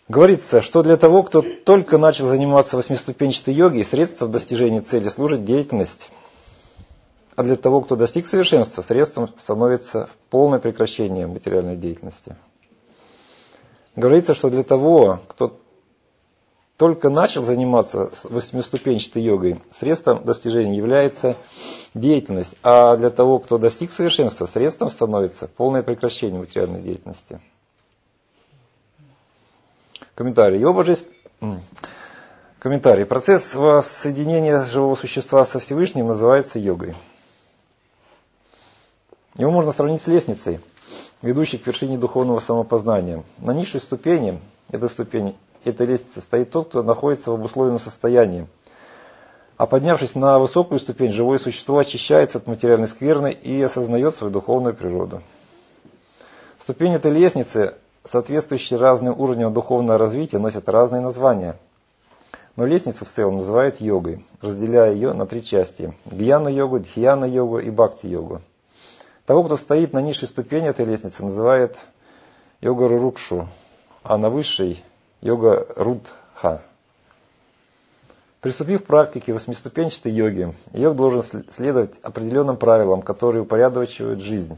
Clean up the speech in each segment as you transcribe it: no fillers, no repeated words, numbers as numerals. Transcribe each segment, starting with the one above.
Говорится, что для того, кто только начал заниматься восьмиступенчатой йогой, средством достижения цели служит деятельность. А для того, кто достиг совершенства, средством становится полное прекращение материальной деятельности. Говорится, что для того, кто только начал заниматься восьмиступенчатой йогой, средством достижения является деятельность. А для того, кто достиг совершенства, средством становится полное прекращение материальной деятельности. Комментарий. Процесс воссоединения живого существа со Всевышним называется йогой. Его можно сравнить с лестницей, ведущей к вершине духовного самопознания. На низшей ступени этой лестницы стоит тот, кто находится в обусловленном состоянии. А поднявшись на высокую ступень, живое существо очищается от материальной скверны и осознает свою духовную природу. Ступени этой лестницы, соответствующие разным уровням духовного развития, носят разные названия. Но лестницу в целом называют йогой, разделяя ее на три части: гьяна-йогу, дхьяна-йогу и бхакти-йогу. Того, кто стоит на низшей ступени этой лестницы, называют йога-рурукшу, а на высшей йога-рудха. Приступив к практике восьмиступенчатой йоги, йог должен следовать определенным правилам, которые упорядочивают жизнь,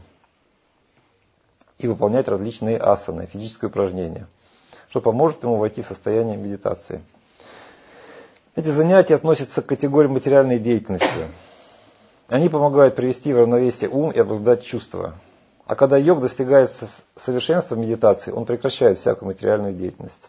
и выполнять различные асаны, физические упражнения, что поможет ему войти в состояние медитации. Эти занятия относятся к категории материальной деятельности. Они помогают привести в равновесие ум и обуздать чувства. А когда йог достигает совершенства медитации, он прекращает всякую материальную деятельность.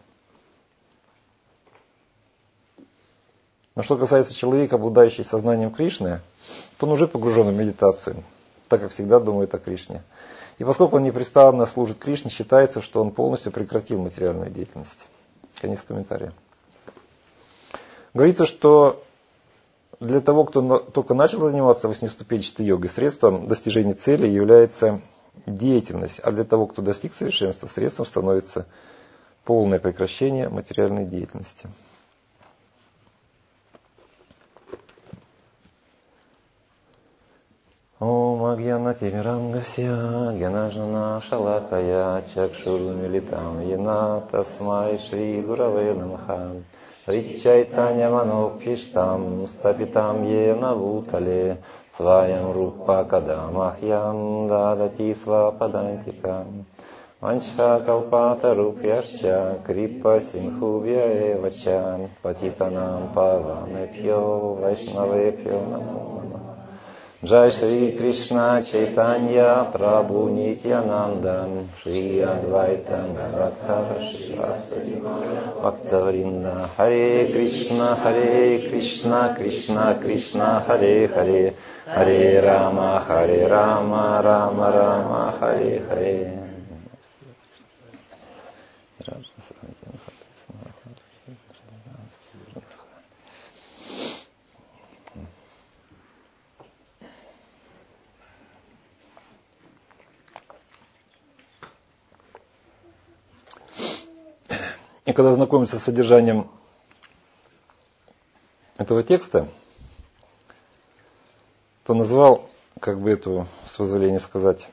Но что касается человека, обладающего сознанием Кришны, то он уже погружен в медитацию, так как всегда думает о Кришне. И поскольку он непрестанно служит Кришне, считается, что он полностью прекратил материальную деятельность. Конец комментария. Говорится, что для того, кто только начал заниматься восьмиступенчатой йогой, средством достижения цели является деятельность, а для того, кто достиг совершенства, средством становится полное прекращение материальной деятельности. Ом агьянатимирангасья гьянажана шалакая чакшурмилитам йена тасмай шри гураве намаха ричайтанья манокхиштам стапитам йена вутале сваям рупа кадамахьям дадати свападантикам ванчха калпата рупьяшча крипа синхубья эвача патитанам паванепьо вайшнавепьо намо нама. Джай Шри Кришна Чайтанья Прабху Нитьянанда Шри Адвайта Гададхара Шривасади Бхактавринда Харе Кришна Кришна Кришна Харе Харе Харе Рама Рама Рама Харе Харе. И когда знакомиться с содержанием этого текста, то назвал, как бы эту, с позволения сказать,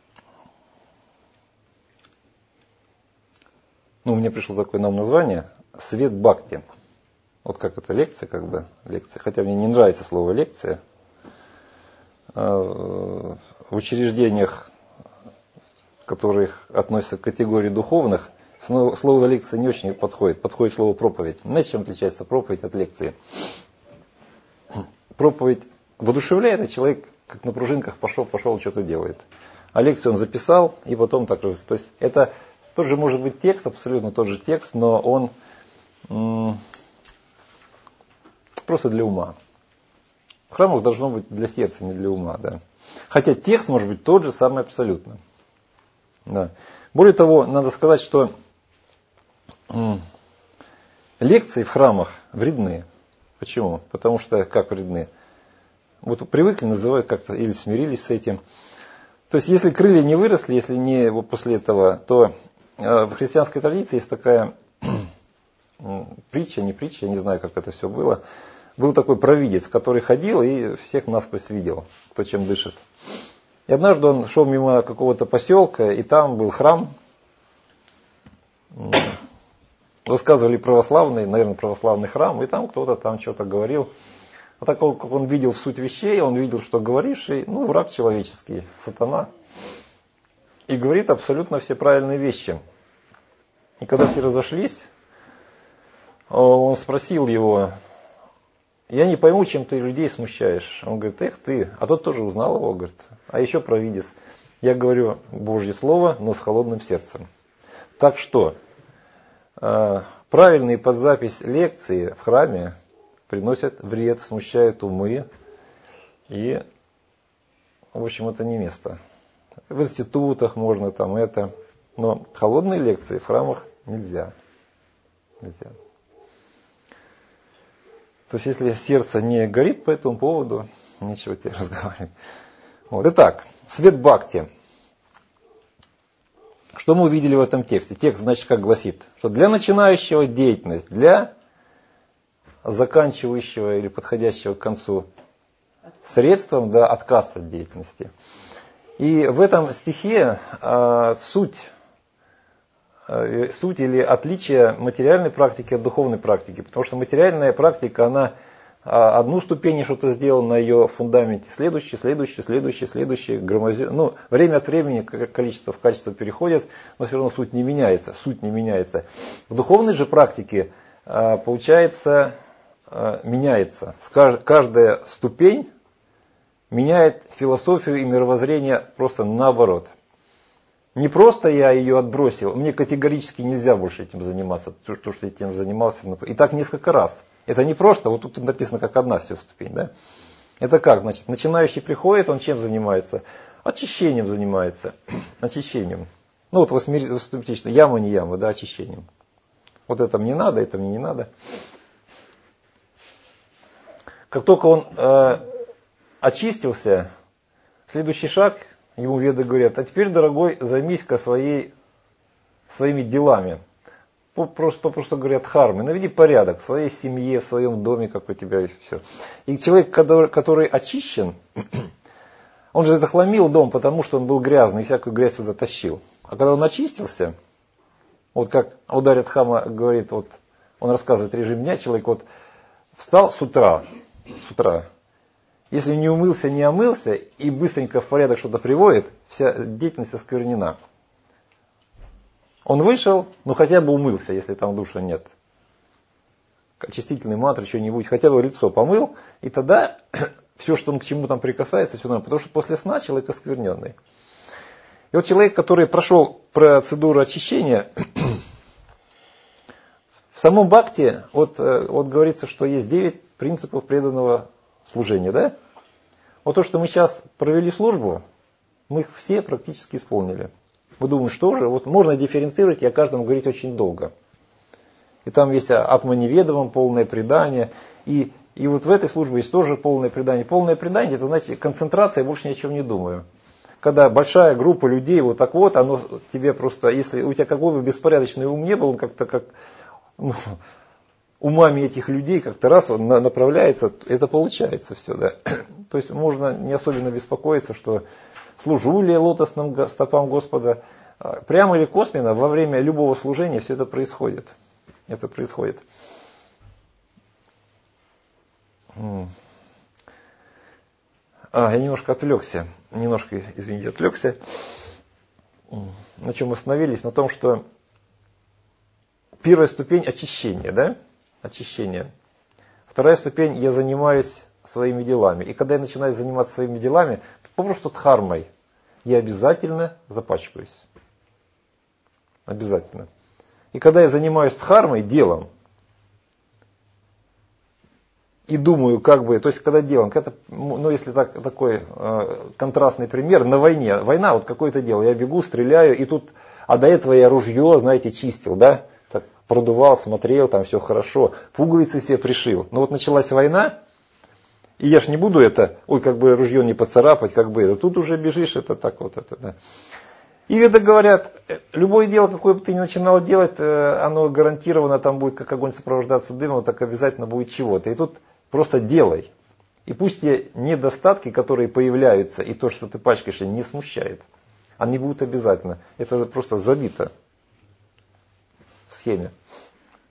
мне пришло такое нам название, «Свет Бхакти». Вот как это лекция, лекция. Хотя мне не нравится слово лекция. В учреждениях, которые относятся к категории духовных, слово лекция не очень подходит. Подходит слово проповедь. Знаете, чем отличается проповедь от лекции? Проповедь воодушевляет, а человек как на пружинках пошел, что-то делает. А лекцию он записал, и потом так же. То есть это тоже может быть текст, абсолютно тот же текст, но он просто для ума. В храмах должно быть для сердца, не для ума. Да. Хотя текст может быть тот же самый абсолютно. Да. Более того, надо сказать, что лекции в храмах вредны. Почему? Потому что, как вредны? Вот привыкли, называют как-то, или смирились с этим. То есть, если крылья не выросли, если не после этого, то в христианской традиции есть такая притча, я не знаю, как это все было. Был такой провидец, который ходил и всех насквозь видел, кто чем дышит. И однажды он шел мимо какого-то поселка, и там был храм. Рассказывали православный, наверное, православный храм, и там кто-то там что-то говорил. А так как он видел суть вещей, он видел, что говоривший, враг человеческий, сатана. И говорит абсолютно все правильные вещи. И когда все разошлись, он спросил его: я не пойму, чем ты людей смущаешь. Он говорит: эх ты, а тот тоже узнал его, говорит, а еще провидец. Я говорю Божье Слово, но с холодным сердцем. Так что, правильные под запись лекции в храме приносят вред, смущают умы. И, в общем, это не место. В институтах можно там это. Но холодные лекции в храмах нельзя. Нельзя. То есть, если сердце не горит по этому поводу, нечего тебе разговаривать. Вот. Итак, свет бхакти. Что мы увидели в этом тексте? Текст, значит, как гласит, что для начинающего деятельность, для заканчивающего или подходящего к концу средством, да, отказ от деятельности. И в этом стихе суть или отличие материальной практики от духовной практики. Потому что материальная практика, она одну ступень что-то сделала на ее фундаменте, следующее, время от времени количество в качество переходит, но все равно суть не меняется. В духовной же практике, получается, меняется. Каждая ступень меняет философию и мировоззрение просто наоборот. Не просто я ее отбросил, мне категорически нельзя больше этим заниматься, то, что я этим занимался. И так несколько раз. Это не просто, вот тут написано как одна всего ступень. Да? Это как? Значит, начинающий приходит, он чем занимается? Очищением занимается. Очищением. Вот восьмеричная яма, не яма, да, очищением. Вот это мне надо, это мне не надо. Как только он очистился, следующий шаг, ему веды говорят: а теперь, дорогой, займись-ка своими делами. Просто говорят хармы. Наведи порядок в своей семье, в своем доме, как у тебя и все. И человек, который очищен, он же захламил дом, потому что он был грязный, и всякую грязь туда тащил. А когда он очистился, вот как Ударья Дхамма говорит, вот он рассказывает режим дня, человек вот встал с утра, если не умылся, не омылся, и быстренько в порядок что-то приводит, вся деятельность осквернена. Он вышел, хотя бы умылся, если там душа нет. Очистительный мантр, что-нибудь, хотя бы лицо помыл, и тогда все, что он к чему там прикасается, все нормально. Потому что после сна человек оскверненный. И вот человек, который прошел процедуру очищения, в самом бхакти, вот говорится, что есть 9 принципов преданного служения. Да? Вот то, что мы сейчас провели службу, мы их все практически исполнили. Мы думаем, что же, вот можно дифференцировать и о каждом говорить очень долго. И там есть атманеведовом полное предание. И вот в этой службе есть тоже полное предание. Полное предание, это значит концентрация, я больше ни о чем не думаю. Когда большая группа людей, вот так вот, оно тебе просто, если у тебя какой бы беспорядочный ум не был, он как-то как умами этих людей как-то раз он направляется, это получается все, да. То есть можно не особенно беспокоиться, что служу ли лотосным стопам Господа. Прямо или косвенно во время любого служения все это происходит. Это происходит. Я немножко отвлекся. отвлекся. На чем мы остановились? На том, что первая ступень очищения, да? Очищение. Вторая ступень, я занимаюсь своими делами. И когда я начинаю заниматься своими делами, попросту дхармой, я обязательно запачкаюсь. Обязательно. И когда я занимаюсь дхармой, делом, и думаю, то есть когда делом, если такой контрастный пример, на войне, война, вот какое-то дело, я бегу, стреляю, и тут, а до этого я ружье, знаете, чистил, да, так продувал, смотрел, там все хорошо, пуговицы все пришил. Но вот началась война, и я ж не буду ружье не поцарапать, тут уже бежишь, да. И веды говорят, любое дело, какое бы ты ни начинал делать, оно гарантированно там будет, как огонь сопровождаться дымом, так обязательно будет чего-то. И тут просто делай. И пусть те недостатки, которые появляются, и то, что ты пачкаешь, не смущает. Они будут обязательно. Это просто забито в схеме.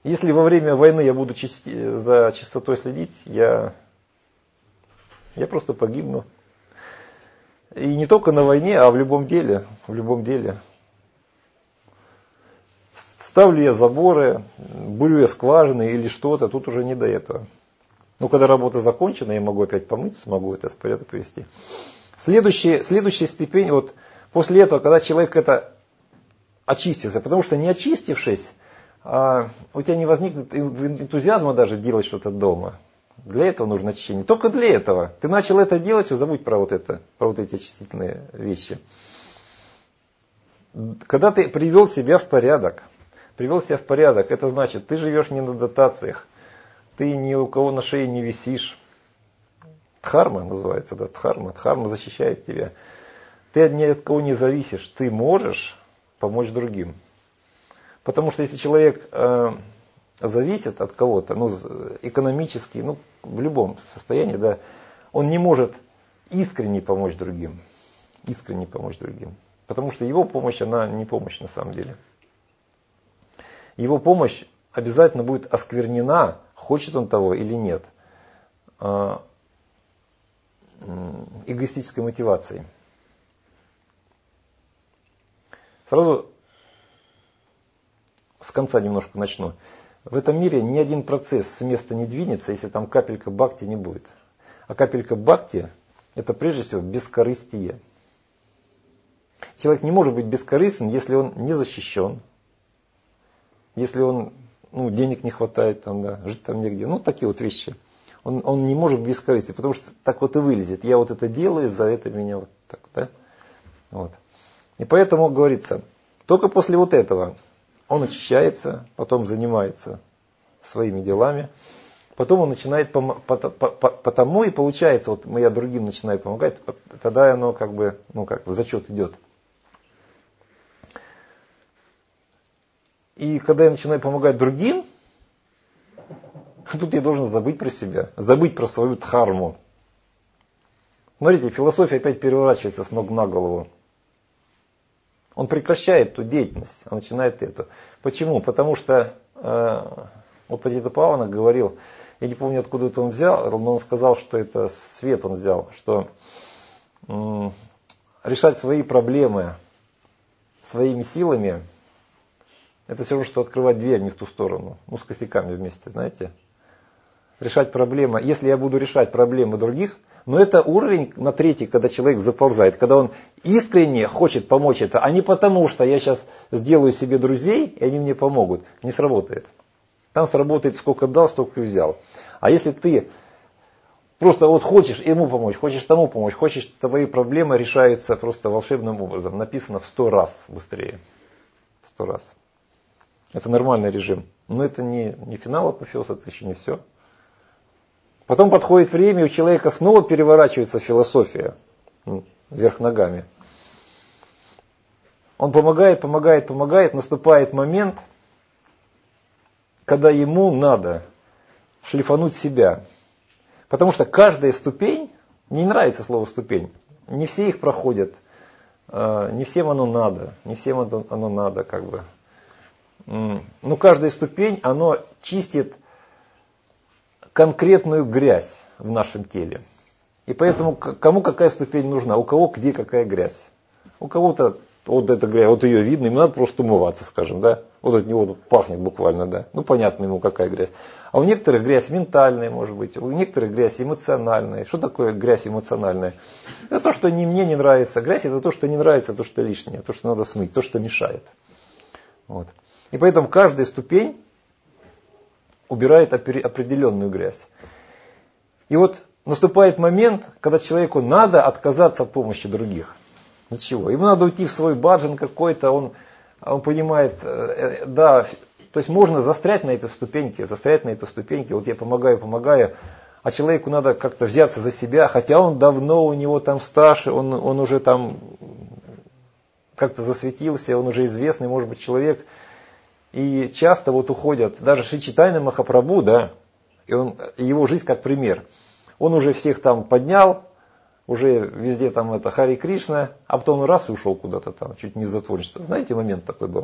Если во время войны я буду за чистотой следить, я просто погибну. И не только на войне, а в любом деле. В любом деле. Ставлю я заборы, бурю я скважины или что-то, тут уже не до этого. Но когда работа закончена, я могу опять помыться, могу это в порядок привести. Следующая степень, вот после этого, когда человек это очистился, потому что не очистившись, у тебя не возникнет энтузиазма даже делать что-то дома. Для этого нужно очищение. Только для этого. Ты начал это делать, забудь про вот эти очистительные вещи. Когда ты привел себя в порядок, это значит, ты живешь не на дотациях, ты ни у кого на шее не висишь. Дхарма называется, да, дхарма защищает тебя. Ты ни от кого не зависишь, ты можешь помочь другим. Потому что если человек зависит от кого-то, экономически, в любом состоянии, да, он не может искренне помочь другим. Потому что его помощь, она не помощь на самом деле. Его помощь обязательно будет осквернена, хочет он того или нет, эгоистической мотивацией. Сразу с конца немножко начну. В этом мире ни один процесс с места не двинется, если там капелька бхакти не будет. А капелька бхакти – это прежде всего бескорыстие. Человек не может быть бескорыстен, если он не защищен, если он, денег не хватает, жить там негде. Такие вот вещи. Он не может быть бескорыстен, потому что так вот и вылезет. Я вот это делаю, за это меня вот так, да? Вот. И поэтому говорится, только после вот этого он очищается, потом занимается своими делами, потом он начинает потому и получается, вот я другим начинаю помогать, тогда оно в зачет идет. И когда я начинаю помогать другим, тут я должен забыть про себя, забыть про свою дхарму. Смотрите, философия опять переворачивается с ног на голову. Он прекращает ту деятельность, а начинает эту. Почему? Потому что вот Патита Павана говорил, я не помню, откуда это он взял, но он сказал, что это свет он взял, что решать свои проблемы своими силами, это все равно, что открывать дверь не в ту сторону, с косяками вместе, знаете. Решать проблемы, если я буду решать проблемы других, но это уровень на третий, когда человек заползает, когда он искренне хочет помочь это, а не потому, что я сейчас сделаю себе друзей, и они мне помогут. Не сработает. Там сработает, сколько дал, столько и взял. А если ты просто вот хочешь ему помочь, хочешь тому помочь, хочешь, твои проблемы решаются просто волшебным образом. Написано в 100 раз быстрее. 100 раз. Это нормальный режим. Но это не финал апофеоз, это еще не все. Потом подходит время, у человека снова переворачивается философия вверх ногами. Он помогает, наступает момент, когда ему надо шлифануть себя. Потому что каждая ступень, не нравится слово ступень, не все их проходят, не всем оно надо, Но каждая ступень, оно чистит конкретную грязь в нашем теле. И поэтому кому какая ступень нужна, у кого где какая грязь. У кого-то вот эта грязь, вот ее видно, ему надо просто умываться, скажем, да. Вот от него пахнет буквально, да. Понятно ему какая грязь. А у некоторых грязь ментальная, может быть, у некоторых грязь эмоциональная. Что такое грязь эмоциональная? Это то, что мне не нравится. Грязь это то, что не нравится, то, что лишнее, то, что надо смыть, то, что мешает. Вот. И поэтому каждая ступень убирает определенную грязь. И вот наступает момент, когда человеку надо отказаться от помощи других. Для чего? Ему надо уйти в свой баджан какой-то, он понимает, да, то есть можно застрять на этой ступеньке, вот я помогаю, а человеку надо как-то взяться за себя, хотя он давно, у него там стаж, он уже там как-то засветился, он уже известный, может быть, человек. И часто вот уходят, даже Шри Чайтанья Махапрабху, да, и его жизнь как пример. Он уже всех там поднял, уже везде там это Хари Кришна, а потом раз и ушел куда-то там, чуть не в затворничество. Знаете, момент такой был.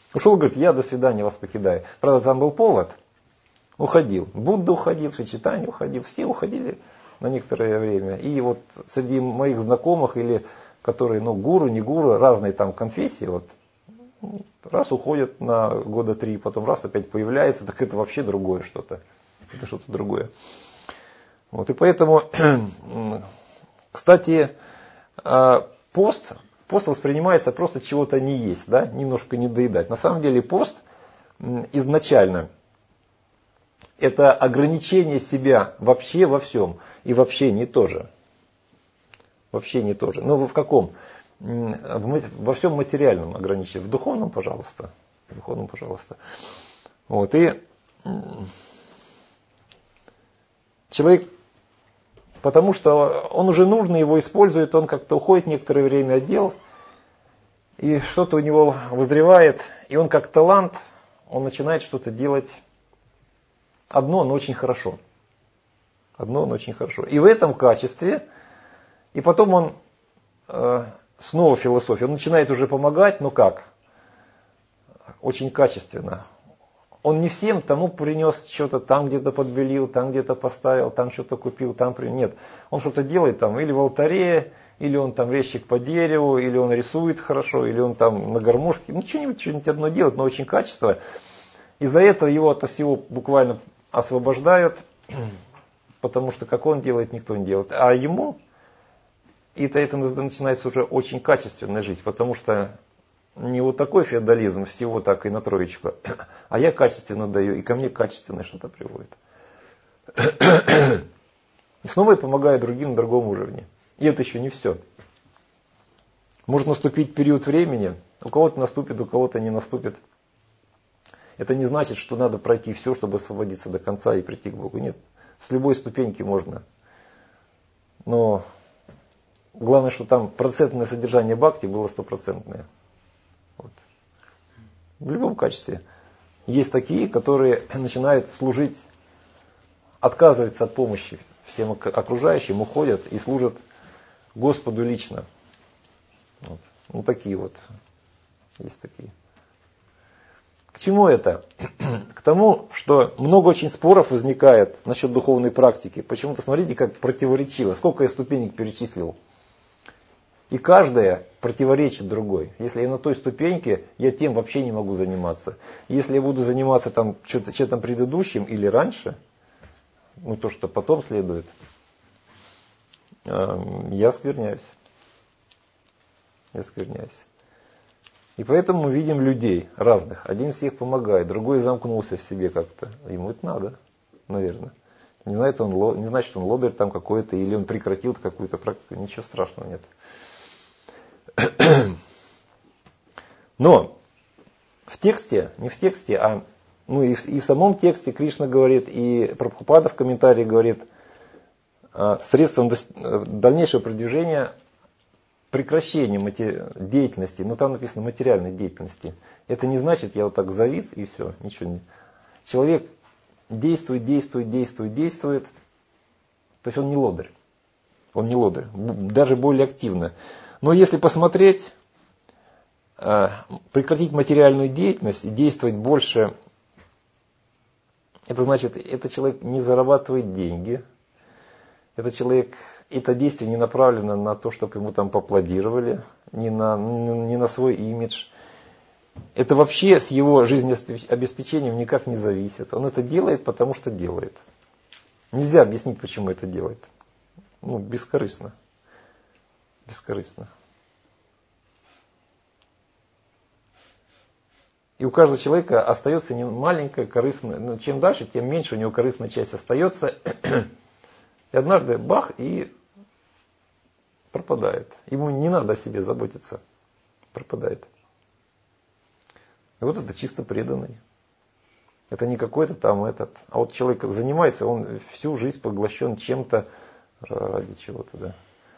Ушел, говорит, я до свидания, вас покидаю. Правда, там был повод. Уходил. Будда уходил, Шичитани уходил. Все уходили на некоторое время. И вот среди моих знакомых, или которые, гуру, не гуру, разные там конфессии, вот, раз уходят на года 3, потом раз опять появляется, так это вообще другое что-то. Это что-то другое. Вот, и поэтому, кстати, пост воспринимается просто чего-то не есть, да, немножко не доедать. На самом деле пост изначально это ограничение себя вообще во всем. И в общении тоже. В общении тоже. Но в каком? Во всем материальном ограничении. В духовном, пожалуйста. В духовном, пожалуйста. Вот. И человек, потому что он уже нужный, его использует, он как-то уходит некоторое время от дел, и что-то у него вызревает, и он как талант, он начинает что-то делать одно, но очень хорошо. Одно, но очень хорошо. И в этом качестве, и потом он, снова философия, он начинает уже помогать, но как? Очень качественно. Он не всем тому принес что-то, там где-то подбелил, там где-то поставил, там что-то купил, там принес. Нет, он что-то делает там или в алтаре, или он там резчик по дереву, или он рисует хорошо, или он там на гармошке. Ну, что-нибудь одно делает, но очень качественно. И за это его от всего буквально освобождают, потому что как он делает, никто не делает. А ему это начинается уже очень качественная жизнь, потому что не вот такой феодализм, всего так и на троечку, а я качественно даю, и ко мне качественное что-то приводит. И снова я помогаю другим на другом уровне. И это еще не все. Может наступить период времени, у кого-то наступит, у кого-то не наступит. Это не значит, что надо пройти все, чтобы освободиться до конца и прийти к Богу. Нет, с любой ступеньки можно. Но главное, что там процентное содержание бхакти было 100%. Вот. В любом качестве. Есть такие, которые начинают служить, отказываются от помощи всем окружающим, уходят и служат Господу лично. Вот. Ну такие вот. Есть такие. К чему это? К тому, что много очень споров возникает насчет духовной практики. Почему-то смотрите, как противоречиво. Сколько я ступенек перечислил. И каждая противоречит другой. Если я на той ступеньке, я тем вообще не могу заниматься. Если я буду заниматься там чем-то предыдущим или раньше, то, что потом следует, я скверняюсь. Я скверняюсь. И поэтому мы видим людей разных. Один всех помогает, другой замкнулся в себе как-то. Ему это надо, наверное. Не значит, он лодырь там какой-то, или он прекратил какую-то практику. Ничего страшного нет. Но в тексте, не в тексте, а и в самом тексте Кришна говорит, и Прабхупада в комментарии говорит, средством дальнейшего продвижения прекращение деятельности, там написано материальной деятельности. Это не значит, я вот так завис и все, ничего не. Человек действует. То есть он не лодырь. Он не лодырь. Даже более активно. Но если посмотреть, прекратить материальную деятельность и действовать больше, это значит, этот человек не зарабатывает деньги. Этот человек, это действие не направлено на то, чтобы ему там поаплодировали, не на свой имидж. Это вообще с его жизнеобеспечением никак не зависит. Он это делает, потому что делает. Нельзя объяснить, почему это делает. Бескорыстно. Бескорыстно. И у каждого человека остается маленькая корыстная, чем дальше, тем меньше у него корыстная часть остается. И однажды бах, и пропадает. Ему не надо о себе заботиться. Пропадает. И вот это чисто преданный. Это не какой-то там этот. А вот человек занимается, он всю жизнь поглощен чем-то ради чего-то, да.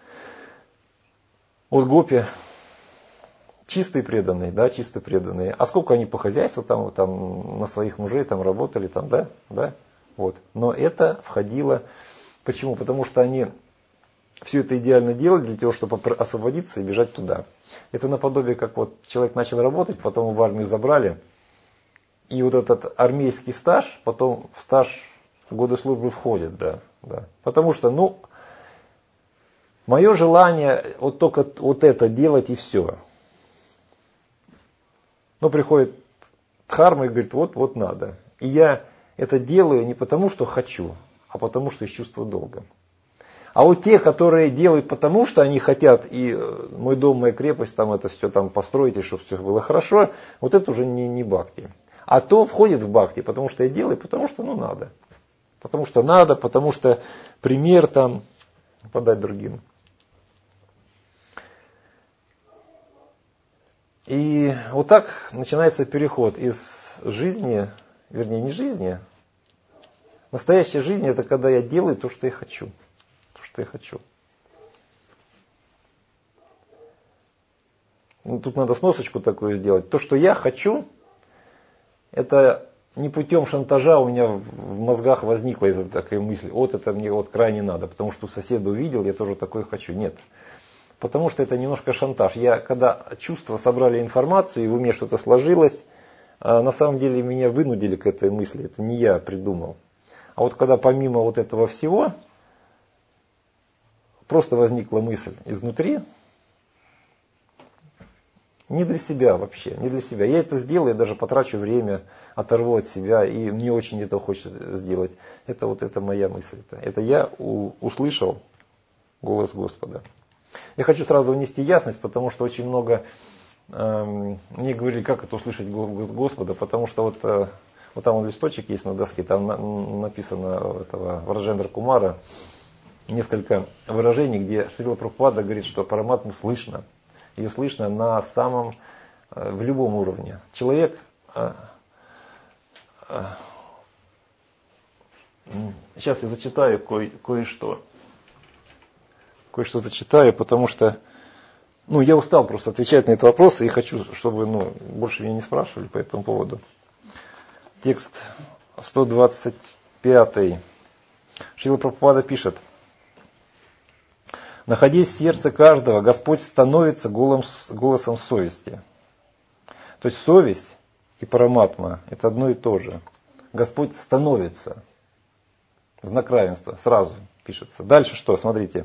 Вот гопи. Чистые преданные, да, чисто преданные. А сколько они по хозяйству там на своих мужей там работали, там, да. Вот. Но это входило. Почему? Потому что они все это идеально делать для того, чтобы освободиться и бежать туда. Это наподобие, как вот человек начал работать, потом его в армию забрали, и вот этот армейский стаж, потом в стаж годы службы входит, да. Потому что, мое желание вот только вот это делать и все. Но приходит дхарма и говорит, вот надо. И я это делаю не потому, что хочу, а потому, что из чувства долга. А вот те, которые делают потому, что они хотят, и мой дом, моя крепость, там это все там построить, и чтобы все было хорошо, вот это уже не бхакти. А то входит в бхакти, потому что я делаю, потому что надо. Потому что надо, потому что пример там подать другим. И вот так начинается переход из жизни, вернее не жизни. Настоящая жизнь это когда я делаю то, что я хочу. Что я хочу. Тут надо сносочку такую сделать. То, что я хочу, это не путем шантажа у меня в мозгах возникла эта такая мысль. Вот это мне крайне надо, потому что у соседа увидел, я тоже такое хочу. Нет. Потому что это немножко шантаж. Когда чувства собрали информацию, и в уме что-то сложилось, на самом деле меня вынудили к этой мысли. Это не я придумал. А вот когда помимо вот этого всего просто возникла мысль изнутри, не для себя вообще, не для себя. Я это сделаю, я даже потрачу время, оторву от себя, и мне очень это хочется сделать. Это моя мысль. Это я услышал голос Господа. Я хочу сразу внести ясность, потому что очень много мне говорили, как это услышать голос Господа, потому что вот там листочек есть на доске, там написано Враджендра Кумара, несколько выражений, где Шрила Прабхупада говорит, что Параматму слышно. Ее слышно в любом уровне. Человек, сейчас я зачитаю кое-что. Кое-что зачитаю, потому что я устал просто отвечать на этот вопрос и хочу, чтобы больше меня не спрашивали по этому поводу. Текст 125. Шрила Прабхупада пишет. Находясь в сердце каждого, Господь становится голосом совести. То есть совесть и параматма – это одно и то же. Господь становится. Знак равенства. Сразу пишется. Дальше что? Смотрите.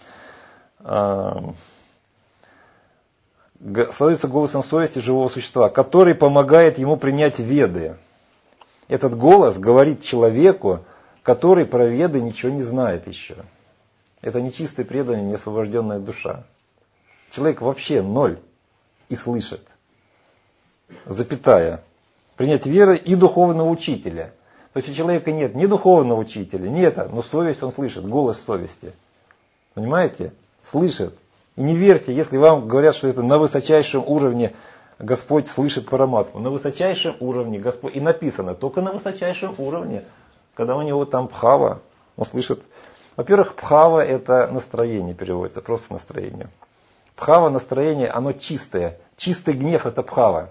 Становится голосом совести живого существа, который помогает ему принять веды. Этот голос говорит человеку, который про веды ничего не знает еще. Это нечистый преданный, неосвобожденная душа. Человек вообще ноль и слышит. Запятая. Принять веры и духовного учителя. То есть у человека нет ни духовного учителя, ни это, но совесть он слышит, голос совести. Понимаете? Слышит. И не верьте, если вам говорят, что это на высочайшем уровне Господь слышит Параматму. На высочайшем уровне Господь. И написано, только на высочайшем уровне. Когда у него там бхава, он слышит. Во-первых, бхава это настроение переводится, просто настроение. Бхава, настроение, оно чистое. Чистый гнев это бхава.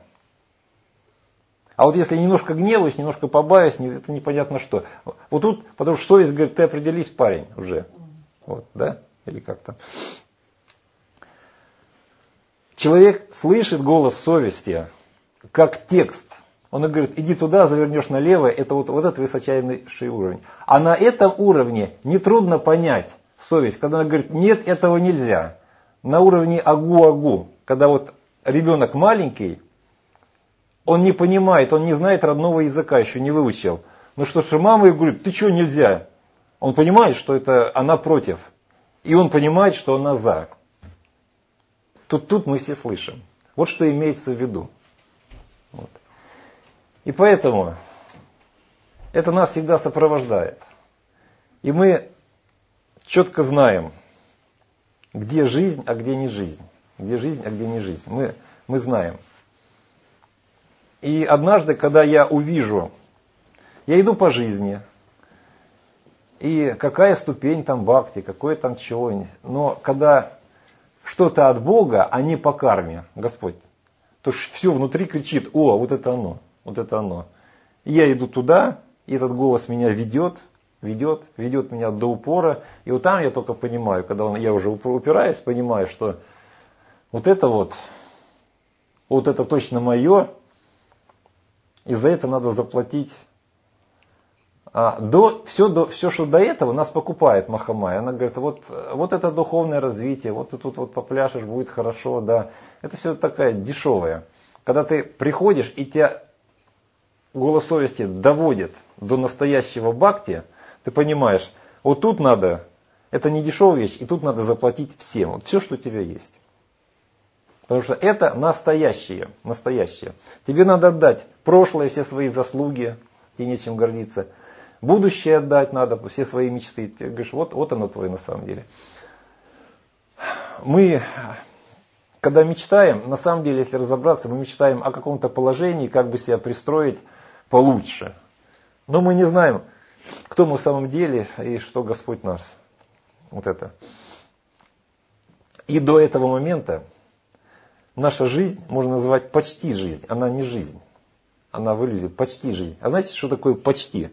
А вот если немножко гневаюсь, немножко побаюсь, это непонятно что. Вот тут, потому что совесть говорит, ты определись, парень, уже. Вот, да? Или как-то. Человек слышит голос совести как текст. Он говорит, иди туда, завернешь налево, это вот этот высочайший уровень. А на этом уровне нетрудно понять совесть, когда она говорит, нет, этого нельзя. На уровне агу-агу, когда вот ребенок маленький, он не понимает, он не знает родного языка, еще не выучил. Ну что ж, мама ей говорит, ты что, нельзя? Он понимает, что это она против. И он понимает, что она за. Тут мы все слышим. Вот что имеется в виду. Вот. И поэтому это нас всегда сопровождает. И мы четко знаем, где жизнь, а где не жизнь. Где жизнь, а где не жизнь. Мы знаем. И однажды, когда я увижу, я иду по жизни, и какая ступень там бхакти, какое там чего. Но когда что-то от Бога, а не по карме, Господь, то все внутри кричит, о, вот это оно, вот это оно. И я иду туда, и этот голос меня ведет ведет меня до упора. И вот там я только понимаю, когда я уже упираюсь, понимаю, что вот это точно мое, и за это надо заплатить. Все, что до этого, нас покупает Махамая. Она говорит, вот это духовное развитие, вот ты тут вот попляшешь, будет хорошо, да. Это все такая дешевая. Когда ты приходишь, и тебя голос совести доводит до настоящего бхакти, ты понимаешь, вот тут надо, это не дешевая вещь, и тут надо заплатить всем, вот все, что у тебя есть. Потому что это настоящее. Тебе надо отдать прошлое, все свои заслуги, тебе нечем гордиться. Будущее отдать надо, все свои мечты. Ты говоришь, вот оно твое на самом деле. Мы, когда мечтаем, на самом деле, если разобраться, мы мечтаем о каком-то положении, как бы себя пристроить получше. Но мы не знаем, кто мы в самом деле и что Господь наш. Вот это. И до этого момента наша жизнь можно назвать почти жизнь. Она не жизнь. Она в иллюзии. Почти жизнь. А знаете, что такое почти?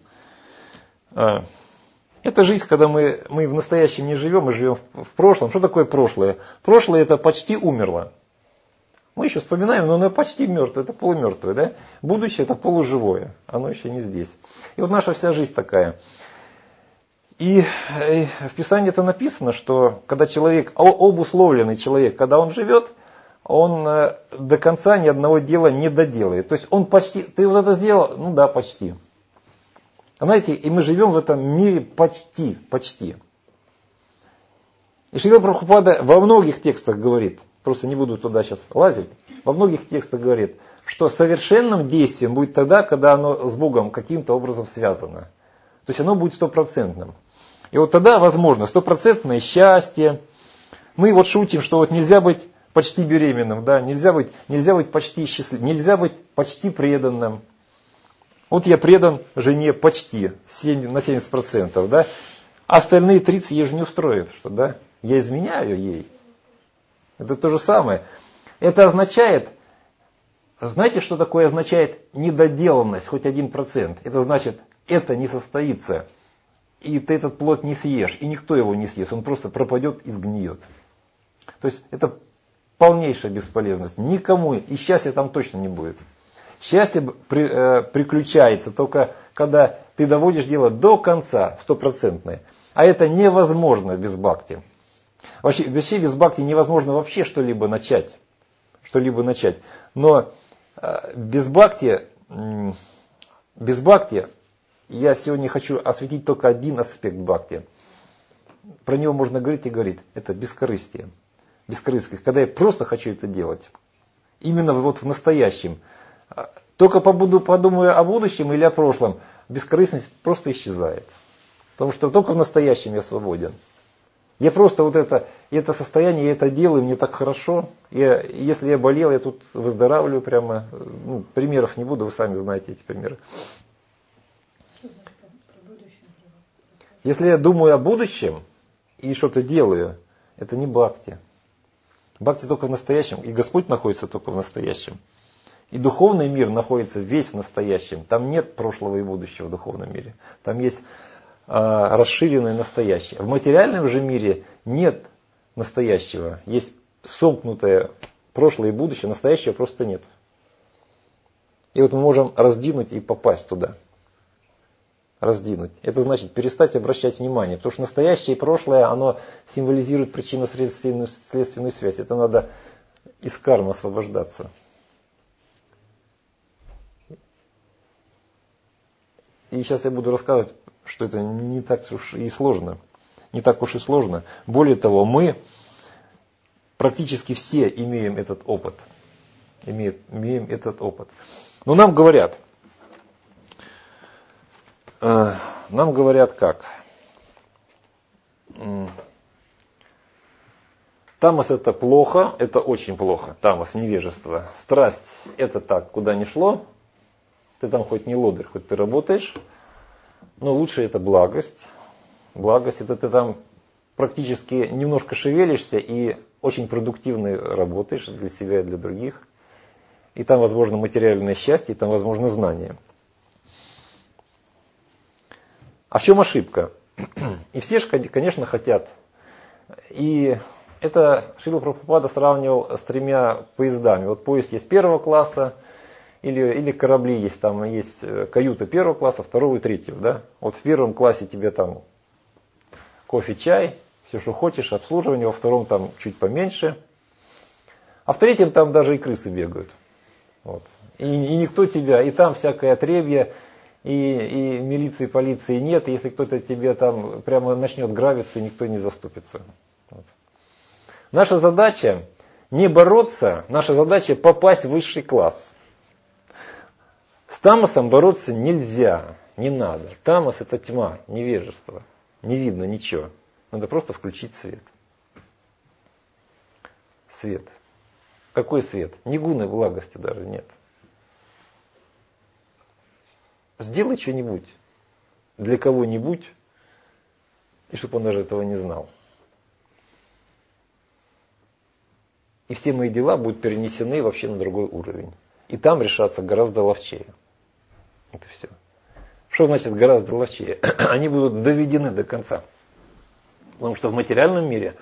Это жизнь, когда мы в настоящем не живем, мы живем в прошлом. Что такое прошлое? Прошлое это почти умерло. Мы еще вспоминаем, но оно почти мертвое, это полумертвое. Да? Будущее это полуживое, оно еще не здесь. И вот наша вся жизнь такая. И в Писании это написано, что когда человек, обусловленный человек, когда он живет, он до конца ни одного дела не доделает. То есть он почти, ты вот это сделал? Ну да, почти. Знаете, и мы живем в этом мире почти. И Шрила Прабхупада во многих текстах говорит, просто не буду туда сейчас лазить, во многих текстах говорит, что совершенным действием будет тогда, когда оно с Богом каким-то образом связано. То есть оно будет стопроцентным. И вот тогда возможно стопроцентное счастье. Мы вот шутим, что вот нельзя быть почти беременным, да, нельзя быть почти счастливым, нельзя быть почти преданным. Вот я предан жене почти на 70%, да, а остальные 30% ей же не устроит, что, да, я изменяю ей. Это то же самое. Это означает, знаете, что такое означает недоделанность, хоть 1%? Это значит, это не состоится, и ты этот плод не съешь, и никто его не съест, он просто пропадет и сгниет. То есть это полнейшая бесполезность. Никому, и счастья там точно не будет. Счастье приключается только когда ты доводишь дело до конца, стопроцентное. А это невозможно без бхакти. Вообще без бхакти невозможно вообще что-либо начать. Но без бхакти я сегодня хочу осветить только один аспект бхакти. Про него можно говорить и говорить. Это бескорыстие. Бескорыстие. Когда я просто хочу это делать. Именно вот в настоящем. Только подумаю о будущем или о прошлом, бескорыстность просто исчезает. Потому что только в настоящем я свободен. Я просто это состояние, я это делаю, мне так хорошо. Если я болел, я тут выздоравливаю прямо. Ну, примеров не буду, вы сами знаете эти примеры. Если я думаю о будущем и что-то делаю, это не бхакти. Бхакти только в настоящем, и Господь находится только в настоящем. И духовный мир находится весь в настоящем. Там нет прошлого и будущего в духовном мире. Там есть расширенное настоящее. В материальном же мире нет настоящего. Есть сомкнутое прошлое и будущее, настоящего просто нет. И вот мы можем раздвинуть и попасть туда. Раздвинуть. Это значит перестать обращать внимание. Потому что настоящее и прошлое, оно символизирует причинно-следственную связь. Это надо из кармы освобождаться. И сейчас я буду рассказывать, что это не так уж и сложно. Более того, мы практически все имеем этот опыт. Но нам говорят как? Тамас это плохо, это очень плохо. Тамас, невежество. Страсть это так, куда ни шло. Ты там хоть не лодырь, хоть ты работаешь, но лучше это благость. Благость это ты там практически немножко шевелишься и очень продуктивно работаешь для себя и для других. И там возможно материальное счастье, и там возможно знание. А в чем ошибка? И все же, конечно, хотят. И это Шрила Прабхупада сравнивал с 3 поездами. Вот поезд есть 1 класса, или корабли есть, там есть каюта 1 класса, 2 и 3. Да? Вот в 1 классе тебе там кофе, чай, все, что хочешь, обслуживание, во 2 там чуть поменьше. А в 3 там даже и крысы бегают. Вот. И никто тебя, и там всякое отребье, и милиции, полиции нет, и если кто-то тебе там прямо начнет грабиться, никто не заступится. Вот. Наша задача не бороться, наша задача попасть в высший класс. С тамасом бороться нельзя, не надо. Тамас это тьма, невежество, не видно ничего. Надо просто включить свет. Свет. Какой свет? Ни гуны благости даже нет. Сделай что-нибудь для кого-нибудь, и чтобы он даже этого не знал. И все мои дела будут перенесены вообще на другой уровень. И там решаться гораздо ловчее. Это все. Что значит гораздо ловчее? Они будут доведены до конца. Потому что в материальном мире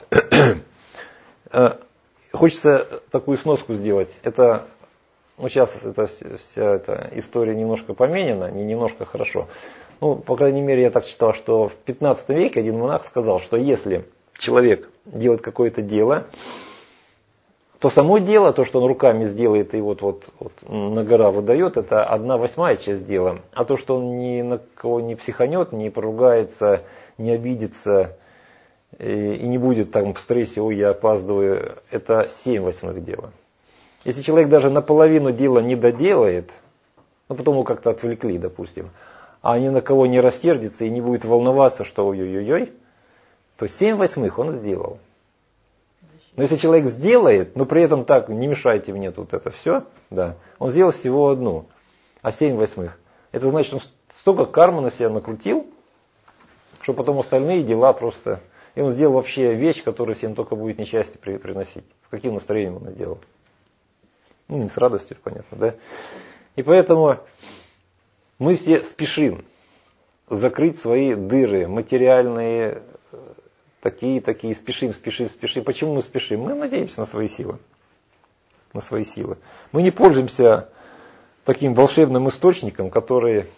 хочется такую сноску сделать. Это, сейчас вся эта история немножко поменена, не немножко хорошо. По крайней мере, я так читал, что в 15 веке один монах сказал, что если человек делает какое-то дело, то само дело, то, что он руками сделает и вот на гора выдает, это 1/8 часть дела. А то, что он ни на кого не психанет, не поругается, не обидится и не будет там в стрессе, ой, я опаздываю, это 7/8 дела. Если человек даже наполовину дела не доделает, потом его как-то отвлекли, допустим, а ни на кого не рассердится и не будет волноваться, что ой-ой-ой, то 7/8 он сделал. Но если человек сделает, но при этом так, не мешайте мне тут это все, да, он сделал всего 1, а 7/8. Это значит, он столько кармы на себя накрутил, что потом остальные дела просто... И он сделал вообще вещь, которая всем только будет несчастье приносить. С каким настроением он это делал? Не с радостью, понятно, да? И поэтому мы все спешим закрыть свои дыры материальные, такие, спешим. Почему мы спешим? Мы надеемся на свои силы. На свои силы. Мы не пользуемся таким волшебным источником, который,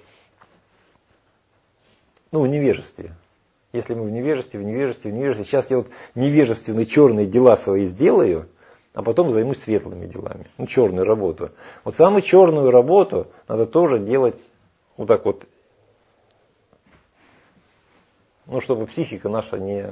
в невежестве. Если мы в невежестве, сейчас я невежественные черные дела свои сделаю, а потом займусь светлыми делами. Черную работу. Самую черную работу надо тоже делать так чтобы психика наша не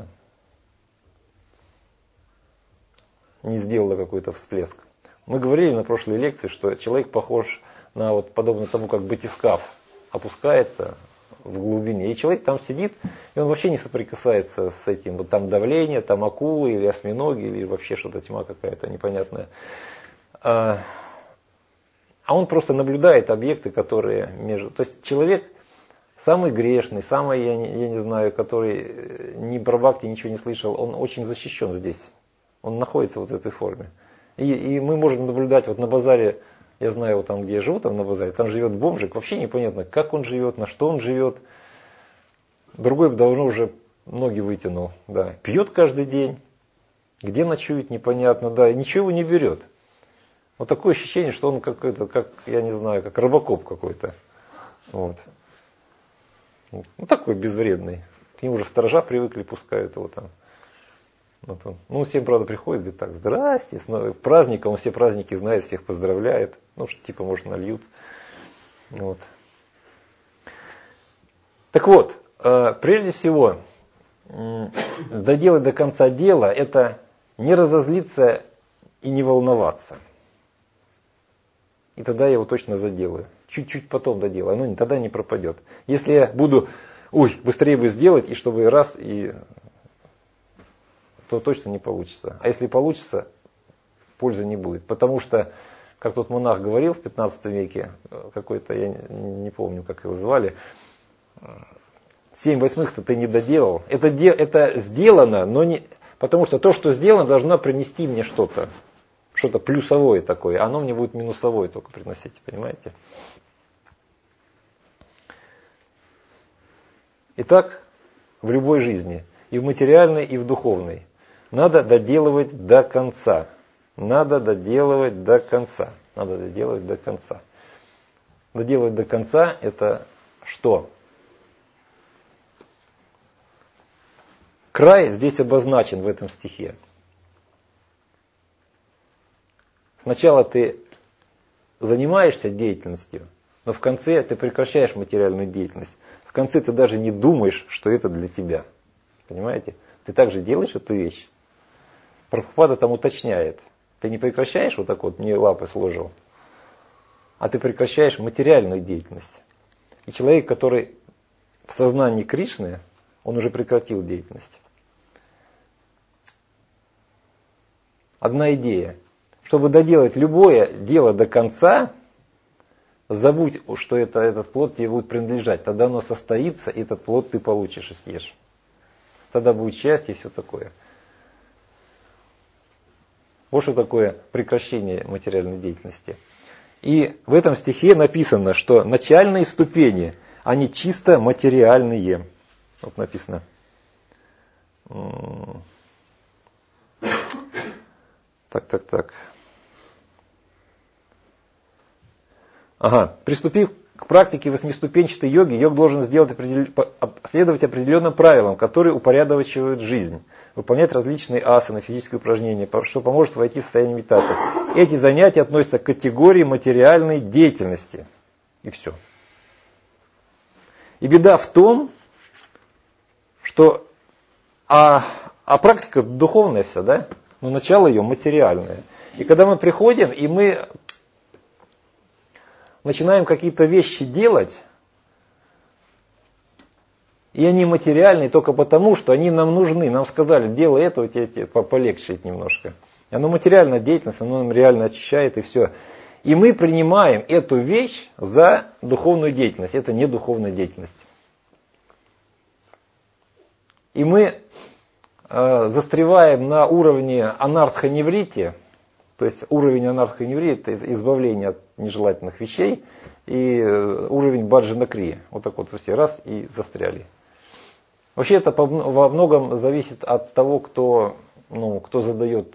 сделала какой-то всплеск. Мы говорили на прошлой лекции, что человек похож на подобно тому, как батискаф опускается в глубине. И человек там сидит, и он вообще не соприкасается с этим. Там давление, там акулы или осьминоги, или вообще что-то, тьма какая-то непонятная. А он просто наблюдает объекты, которые между... То есть человек самый грешный, самый, я не знаю, который ни про бхакти ничего не слышал, он очень защищен здесь. Он находится в этой форме. И мы можем наблюдать на базаре, я знаю, там, где я живу, там на базаре, там живет бомжик, вообще непонятно, как он живет, на что он живет. Другой давно уже ноги вытянул, да. Пьет каждый день, где ночует, непонятно, да, и ничего его не берет. Такое ощущение, что он как я не знаю, как робокоп какой-то. Такой безвредный. К нему уже сторожа привыкли, пускают его там. Всем, правда, приходит, говорит, так, здрасте, с праздником, он все праздники знает, всех поздравляет. Может, нальют. Так вот, прежде всего, доделать до конца дела, это не разозлиться и не волноваться. И тогда я его точно заделаю. Чуть-чуть потом доделаю, оно тогда не пропадет. Если я буду, быстрее бы сделать, и чтобы раз, то точно не получится. А если получится, пользы не будет. Потому что, как тот монах говорил в 15 веке, какой-то, я не помню, как его звали, 7/8 ты не доделал. Это сделано, но не... Потому что то, что сделано, должно принести мне что-то. Что-то плюсовое такое. Оно мне будет минусовое только приносить, понимаете? И так в любой жизни, и в материальной, и в духовной. Надо доделывать до конца. Надо доделывать до конца. Надо доделывать до конца. Доделывать до конца — это что? Край здесь обозначен в этом стихе. Сначала ты занимаешься деятельностью, но в конце ты прекращаешь материальную деятельность. В конце ты даже не думаешь, что это для тебя. Понимаете? Ты также делаешь эту вещь. Прабхупада там уточняет. Ты не прекращаешь вот так вот, мне лапы сложил, а ты прекращаешь материальную деятельность. И человек, который в сознании Кришны, он уже прекратил деятельность. Одна идея. Чтобы доделать любое дело до конца, забудь, что этот плод тебе будет принадлежать. Тогда оно состоится, и этот плод ты получишь и съешь. Тогда будет счастье и все такое. Вот что такое прекращение материальной деятельности. И в этом стихе написано, что начальные ступени, они чисто материальные. Вот написано. Так. Приступив к практике восьмиступенчатой йоги, йог должен следовать определенным правилам, которые упорядочивают жизнь, выполнять различные асаны, физические упражнения, что поможет войти в состояние медитации. Эти занятия относятся к категории материальной деятельности. И все. И беда в том, что практика духовная вся, да? Но начало ее материальное. И когда мы приходим, и мы начинаем какие-то вещи делать, и они материальные только потому, что они нам нужны. Нам сказали, делай это, у тебя полегчает немножко. И оно материальная деятельность, оно нам реально очищает и все. И мы принимаем эту вещь за духовную деятельность. Это не духовная деятельность. И мы застреваем на уровне анартха-неврити, то есть уровень анартха-неврити — это избавление от нежелательных вещей, и уровень баджана-крии. Вот так вот все раз и застряли. Вообще это во многом зависит от того, кто задает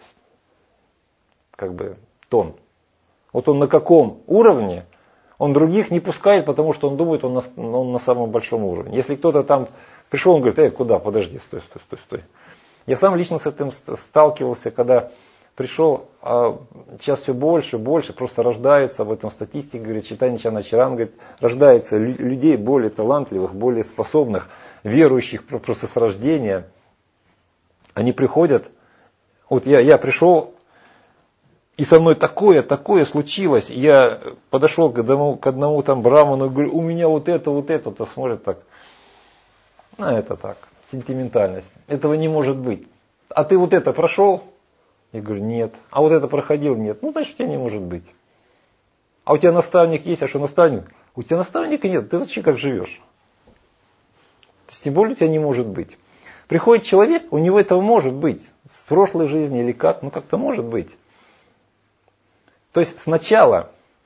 тон. Вот он на каком уровне, он других не пускает, потому что он думает, он на самом большом уровне. Если кто-то там пришел, он говорит, куда, подожди, стой. Я сам лично с этим сталкивался, когда пришел, сейчас все больше, просто рождаются, об этом статистика говорит, Чайтанья Чаран говорит, рождается людей более талантливых, более способных, верующих просто с рождения. Они приходят, вот я пришел, и со мной такое случилось, я подошел к одному там браману, говорю, у меня вот это, то смотрят так, это так, сентиментальность, этого не может быть. А ты вот это прошел? Я говорю, нет. А вот это проходил? Нет. Значит, у тебя не может быть. А у тебя наставник есть? А что наставник? У тебя наставника нет. Ты вообще как живешь? То есть, тем более у тебя не может быть. Приходит человек, у него этого может быть. С прошлой жизни или как? Как-то может быть. То есть сначала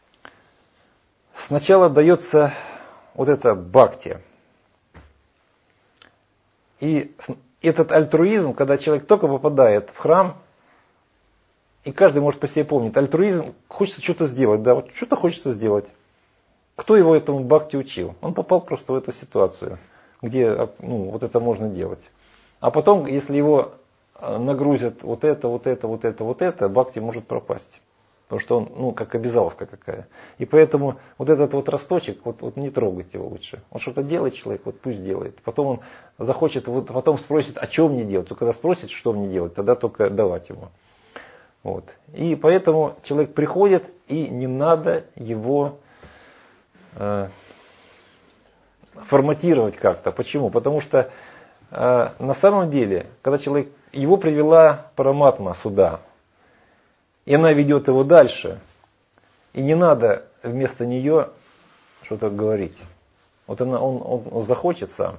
дается вот это бхакти. И этот альтруизм, когда человек только попадает в храм, и каждый может по себе помнить, альтруизм, хочется что-то сделать, да, вот что-то хочется сделать. Кто его этому бхакти учил? Он попал просто в эту ситуацию, где вот это можно делать. А потом, если его нагрузят вот это, бхакти может пропасть. Потому что он, как обязаловка какая. И поэтому вот этот вот росточек, вот не трогать его лучше. Он что-то делает человек, вот пусть делает. Потом он захочет, потом спросит, а что мне делать? Только когда спросит, что мне делать, тогда только давать ему. Вот. И поэтому человек приходит, и не надо его форматировать как-то. Почему? Потому что на самом деле, когда человек, его привела Параматма сюда, и она ведет его дальше, и не надо вместо нее что-то говорить. Вот он захочет сам.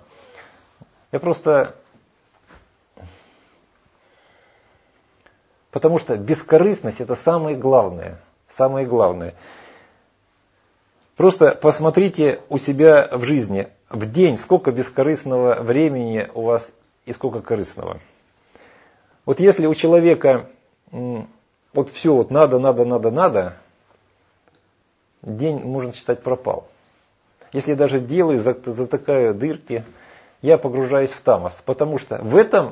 Потому что бескорыстность — это самое главное. Самое главное. Просто посмотрите у себя в жизни. в день сколько бескорыстного времени у вас и сколько корыстного. Вот если у человека вот все вот надо, день, можно считать, пропал. Если я даже делаю, затыкаю дырки, я погружаюсь в тамос. Потому что в этом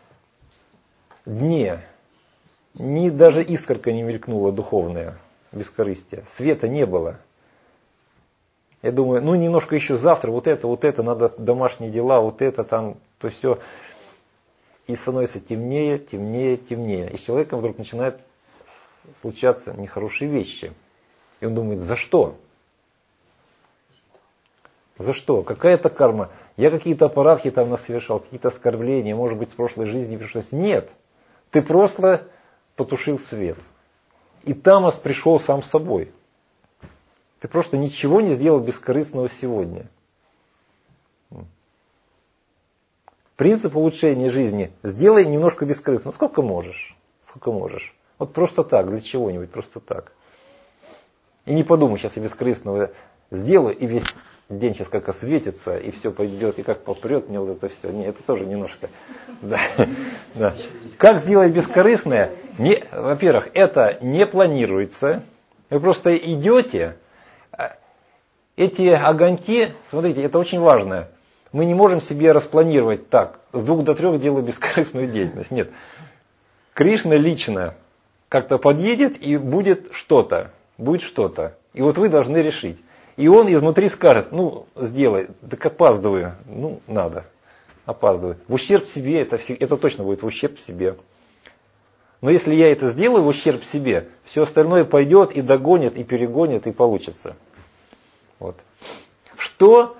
дне даже искорка не мелькнула духовная, бескорыстие. Света не было. Я думаю, немножко еще завтра, вот это, надо домашние дела, вот это там, то все. И становится темнее. И с человеком вдруг начинают случаться нехорошие вещи. И он думает, за что? За что? Какая-то карма. Я какие-то аппаратки там насовершал, какие-то оскорбления, может быть, с прошлой жизни пришлось. Нет. Ты просто потушил свет. И тамос пришел сам собой. Ты просто ничего не сделал бескорыстного сегодня. Принцип улучшения жизни. Сделай немножко бескорыстно. Сколько можешь. Вот просто так, для чего-нибудь, просто так. И не подумай, сейчас я бескорыстного сделаю, и весь день сейчас как осветится, и все пойдет, и как попрет мне вот это все. Нет, это тоже немножко. Да. Как сделать бескорыстное? Во-первых, это не планируется. Вы просто идете. Эти огоньки, смотрите, это очень важно. Мы не можем себе распланировать так, с 2 до 3 делаю бескорыстную деятельность. Нет. Кришна лично как-то подъедет и будет что-то. И вот вы должны решить. И он изнутри скажет, сделай, так опаздываю. Надо, опаздываю. В ущерб себе, это точно будет в ущерб себе. Но если я это сделаю в ущерб себе, все остальное пойдет и догонит, и перегонит, и получится. Вот. Что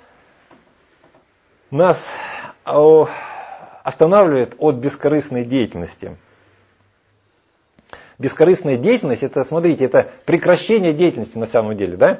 нас останавливает от бескорыстной деятельности? Бескорыстная деятельность, это, смотрите, это прекращение деятельности на самом деле, да?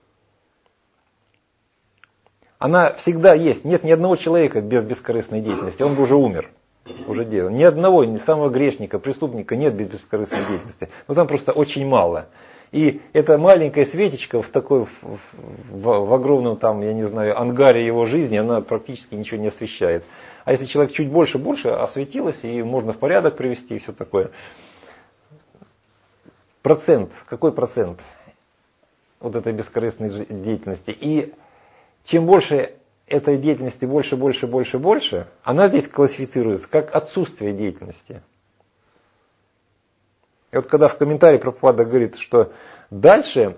Она всегда есть. Нет ни одного человека без бескорыстной деятельности. Он бы уже умер. Уже делал. Ни одного, ни самого грешника, преступника нет без бескорыстной деятельности. Но там просто очень мало. И эта маленькая светочка в огромном там, я не знаю, ангаре его жизни, она практически ничего не освещает. А если человек чуть больше осветилось, и можно в порядок привести, и все такое. Какой процент вот этой бескорыстной деятельности? И чем больше этой деятельности, больше, она здесь классифицируется как отсутствие деятельности. И вот когда в комментарии Прабхупада говорит, что дальше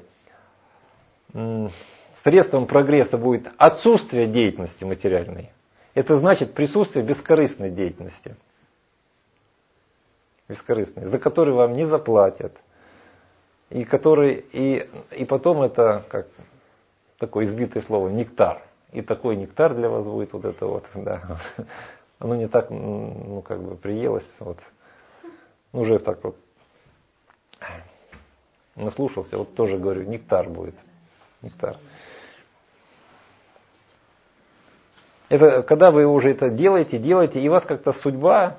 средством прогресса будет отсутствие деятельности материальной, это значит присутствие бескорыстной деятельности. Бескорыстной, за которую вам не заплатят. И потом это, как такое избитое слово, нектар. И такой нектар для вас будет вот это вот, да. Оно не так, приелось, вот. Уже так вот наслушался, вот тоже говорю, нектар будет. Нектар. Это когда вы уже это делаете, и вас как-то судьба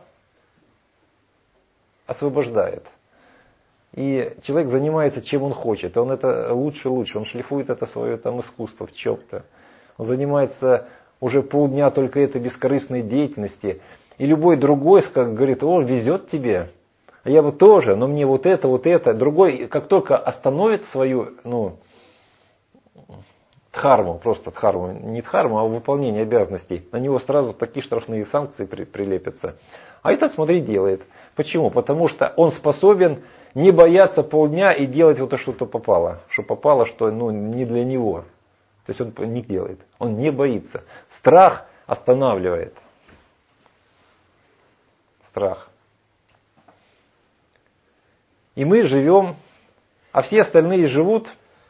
освобождает. И человек занимается, чем он хочет. Он это лучше. Он шлифует это свое там искусство в чем-то. Он занимается уже полдня только этой бескорыстной деятельности. И любой другой говорит, везет тебе. А я вот тоже, но мне вот это. Другой, как только остановит свою, дхарму, просто дхарму, не дхарму, а выполнение обязанностей, на него сразу такие штрафные санкции прилепятся. А этот, смотри, делает. Почему? Потому что он способен не бояться полдня и делать вот то, что попало. Что попало, что не для него. То есть он не делает. Он не боится. Страх останавливает. Страх. И мы живем, а все остальные живут,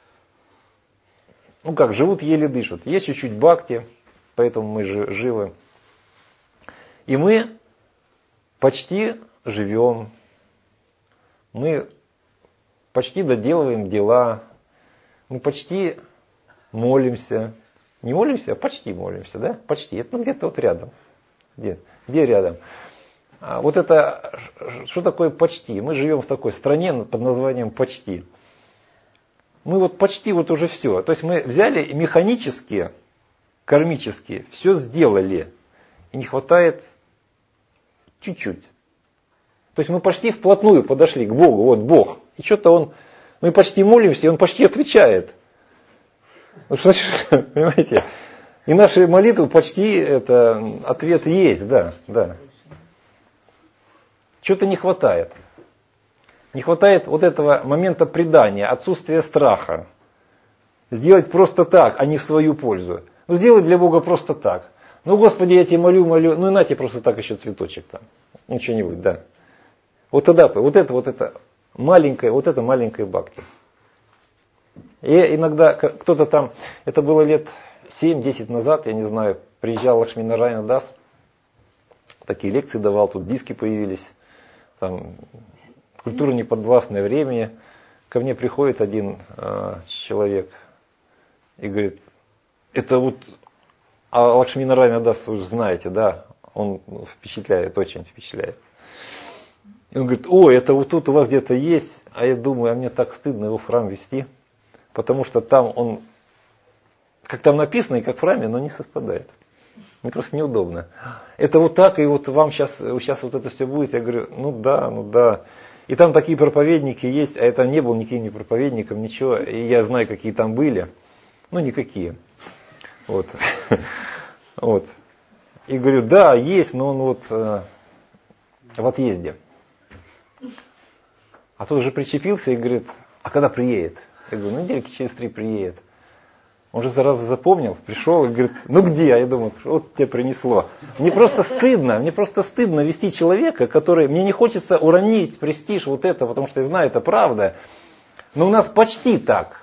живут, еле дышат. Есть чуть-чуть бхакти, поэтому мы живы. И мы почти живем. Мы почти доделываем дела. Мы почти молимся. Не молимся, а почти молимся, да? Почти. Это где-то вот рядом. Где рядом? Вот это, что такое почти? Мы живем в такой стране под названием почти. Мы вот почти вот уже все. То есть мы взяли механически кармически все сделали, и не хватает чуть-чуть. То есть мы почти вплотную подошли к Богу, вот Бог. И что-то Он, мы почти молимся, и Он почти отвечает. Понимаете? И наши молитвы почти ответ есть, да. Что-то не хватает. Не хватает вот этого момента предания, отсутствия страха. Сделать просто так, а не в свою пользу. Ну, сделать для Бога просто так. Ну, Господи, я тебе молю, ну и на тебе просто так еще цветочек там. Ну, что-нибудь, да. Вот тогда, вот это маленькое бхакти. И иногда кто-то там, это было лет 7-10 назад, я не знаю, приезжал Лакшминарайана Дас, такие лекции давал, тут диски появились, там, культура неподвластное времени. Ко мне приходит один человек и говорит, это вот, а Лакшминарайана Дас, вы же знаете, да, он впечатляет, очень впечатляет. И он говорит, ой, это вот тут у вас где-то есть, а я думаю, а мне так стыдно его в храм вести, потому что там он, как там написано и как в храме, но не совпадает. Мне просто неудобно. Это вот так, и вот вам сейчас вот это все будет. Я говорю, ну да. И там такие проповедники есть, а это не был никаким не проповедником, ничего. И я знаю, какие там были. Ну, никакие. Вот. И говорю, да, есть, но он вот в отъезде. А тот уже причепился и говорит, а когда приедет? Я говорю, недельки через 3 приедет. Он же зараза запомнил, пришел и говорит, ну где? Я думаю, вот тебя принесло. Мне просто стыдно вести человека, который, мне не хочется уронить престиж вот это, потому что я знаю, это правда. Но у нас почти так.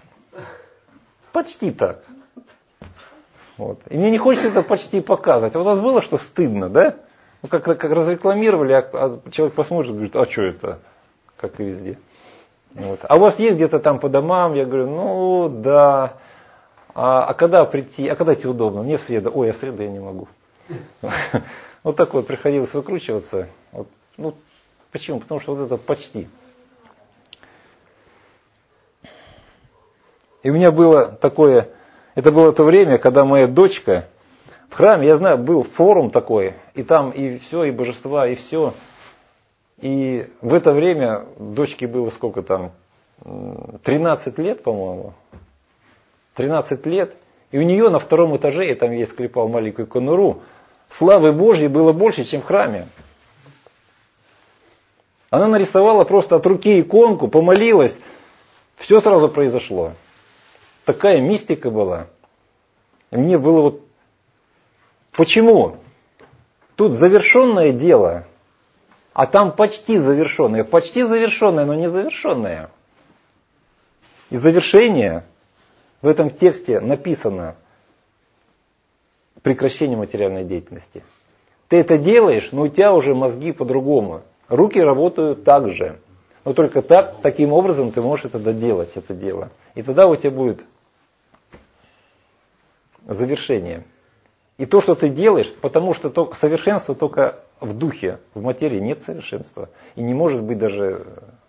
Вот. И мне не хочется это почти показывать. А у нас было, что стыдно, да? Ну, как разрекламировали, а человек посмотрит и говорит, а что это? Как и везде. Вот. А у вас есть где-то там по домам? Я говорю, ну да. А когда прийти? А когда тебе удобно? Мне в среду. Ой, а в среду я не могу. Вот так вот приходилось выкручиваться. Ну, почему? Потому что вот это почти. И у меня было такое, это было то время, когда моя дочка в храме, я знаю, был форум такой, и там и все, и божества, и все. И в это время дочке было сколько там, 13 лет, по-моему. 13 лет. И у нее на 2-м этаже, я там ей склепал маленькую конуру, славы Божьей было больше, чем в храме. Она нарисовала просто от руки иконку, помолилась, все сразу произошло. Такая мистика была. И мне было вот... Почему? Тут завершенное дело, а там почти завершенное. Почти завершенное, но не завершенное. И завершение в этом тексте написано прекращение материальной деятельности. Ты это делаешь, но у тебя уже мозги по-другому. Руки работают так же. Но только таким образом ты можешь это доделать, это дело. И тогда у тебя будет завершение. И то, что ты делаешь, потому что совершенство только в духе, в материи нет совершенства. И не может быть даже...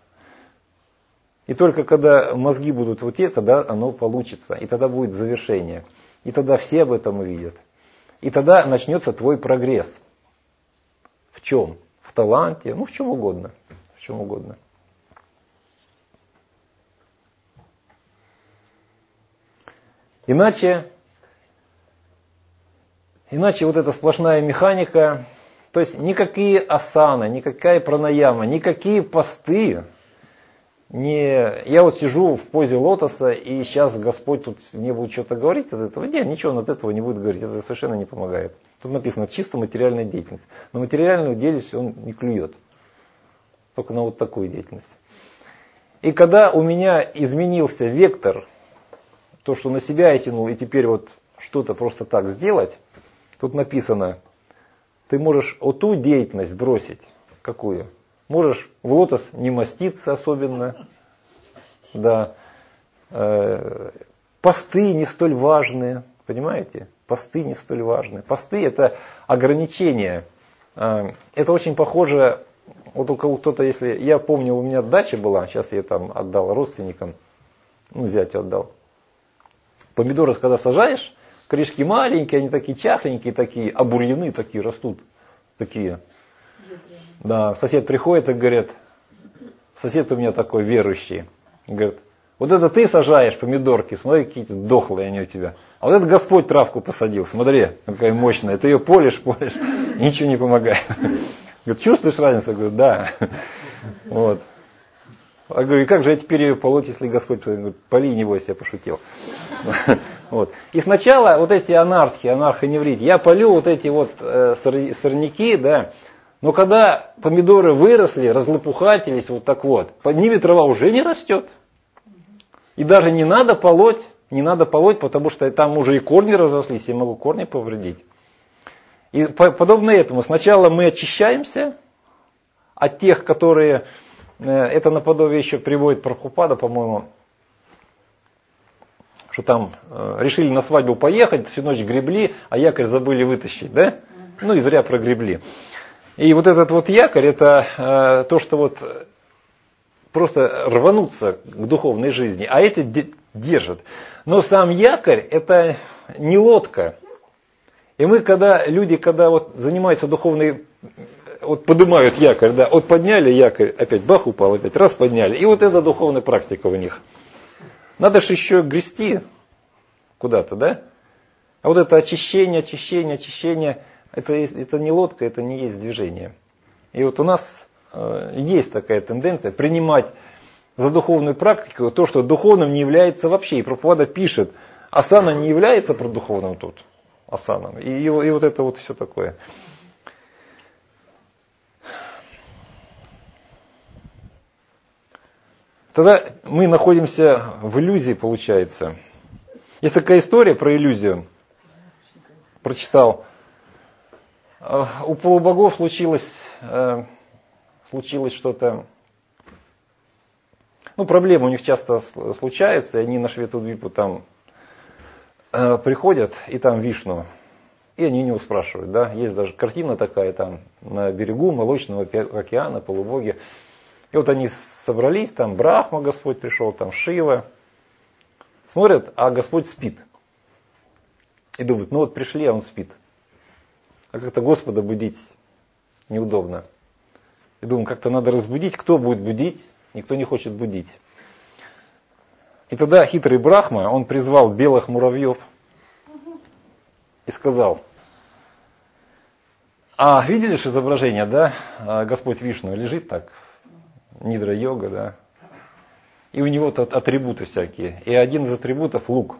И только когда мозги будут вот это, тогда оно получится. И тогда будет завершение. И тогда все об этом увидят. И тогда начнется твой прогресс. В чем? В таланте, ну в чем угодно. В чем угодно. Иначе вот эта сплошная механика, то есть никакие асаны, никакая пранаяма, никакие посты, я вот сижу в позе лотоса, и сейчас Господь тут мне будет что-то говорить от этого. Нет, ничего он от этого не будет говорить, это совершенно не помогает. Тут написано чисто материальная деятельность. Но материальную деятельность он не клюет. Только на вот такую деятельность. И когда у меня изменился вектор, то, что на себя я тянул, и теперь вот что-то просто так сделать, тут написано, ты можешь вот ту деятельность бросить. Какую? Можешь в лотос не маститься особенно. Да. Посты не столь важные. Понимаете? Посты не столь важны. Посты это ограничения. Это очень похоже, вот у кого-то, если, я помню, у меня дача была, сейчас я там отдал родственникам, зятю отдал. Помидоры, когда сажаешь, корешки маленькие, они такие чахленькие, такие, а бурьяны такие растут. Такие. Да, сосед приходит и говорит, сосед у меня такой верующий. Говорит, вот это ты сажаешь помидорки, смотри, какие-то дохлые они у тебя. А вот это Господь травку посадил, смотри, какая мощная. Ты ее полишь, ничего не помогает. Говорит, чувствуешь разницу? Я говорю, да. Вот. Я говорю, и как же я теперь ее полоть, если Господь... Говорит, поли, не бойся, я пошутил. Вот. И сначала вот эти анархоневрит, я полю вот эти вот сорняки, да, но когда помидоры выросли, разлопухатились вот так вот, под ними трава уже не растет. И даже не надо полоть, потому что там уже и корни разрослись, я могу корни повредить. И подобно этому, сначала мы очищаемся от тех, которые, это наподобие еще приводит Прабхупада, по-моему, что там решили на свадьбу поехать, всю ночь гребли, а якорь забыли вытащить, да? Ну и зря прогребли. И вот этот вот якорь, это то, что вот просто рвануться к духовной жизни, а это держит. Но сам якорь, это не лодка. И мы, люди, когда вот занимаются духовной, вот поднимают якорь, да, вот подняли якорь, опять бах упал, опять раз подняли. И вот это духовная практика у них. Надо же еще грести куда-то, да? А вот это очищение, это не лодка, это не есть движение. И вот у нас есть такая тенденция принимать за духовную практику то, что духовным не является вообще. И Прабхупада пишет, асана не является духовным тут, асаном. И вот это вот все такое. Тогда мы находимся в иллюзии, получается. Есть такая история про иллюзию. Прочитал. У полубогов случилось что-то. Ну, проблемы у них часто случаются, и они на Шветудвипу там приходят, и там Вишну. И они него спрашивают, да. Есть даже картина такая там на берегу Молочного океана, полубоги. И вот они собрались, там Брахма Господь пришел, там Шива. Смотрят, а Господь спит. И думают, ну вот пришли, а он спит. А как-то Господа будить неудобно. И думаю, как-то надо разбудить. Кто будет будить? Никто не хочет будить. И тогда хитрый Брахма, он призвал белых муравьев и сказал, а видели же изображение, да? Господь Вишну лежит так, нидра-йога, да? И у него тут атрибуты всякие. И один из атрибутов лук.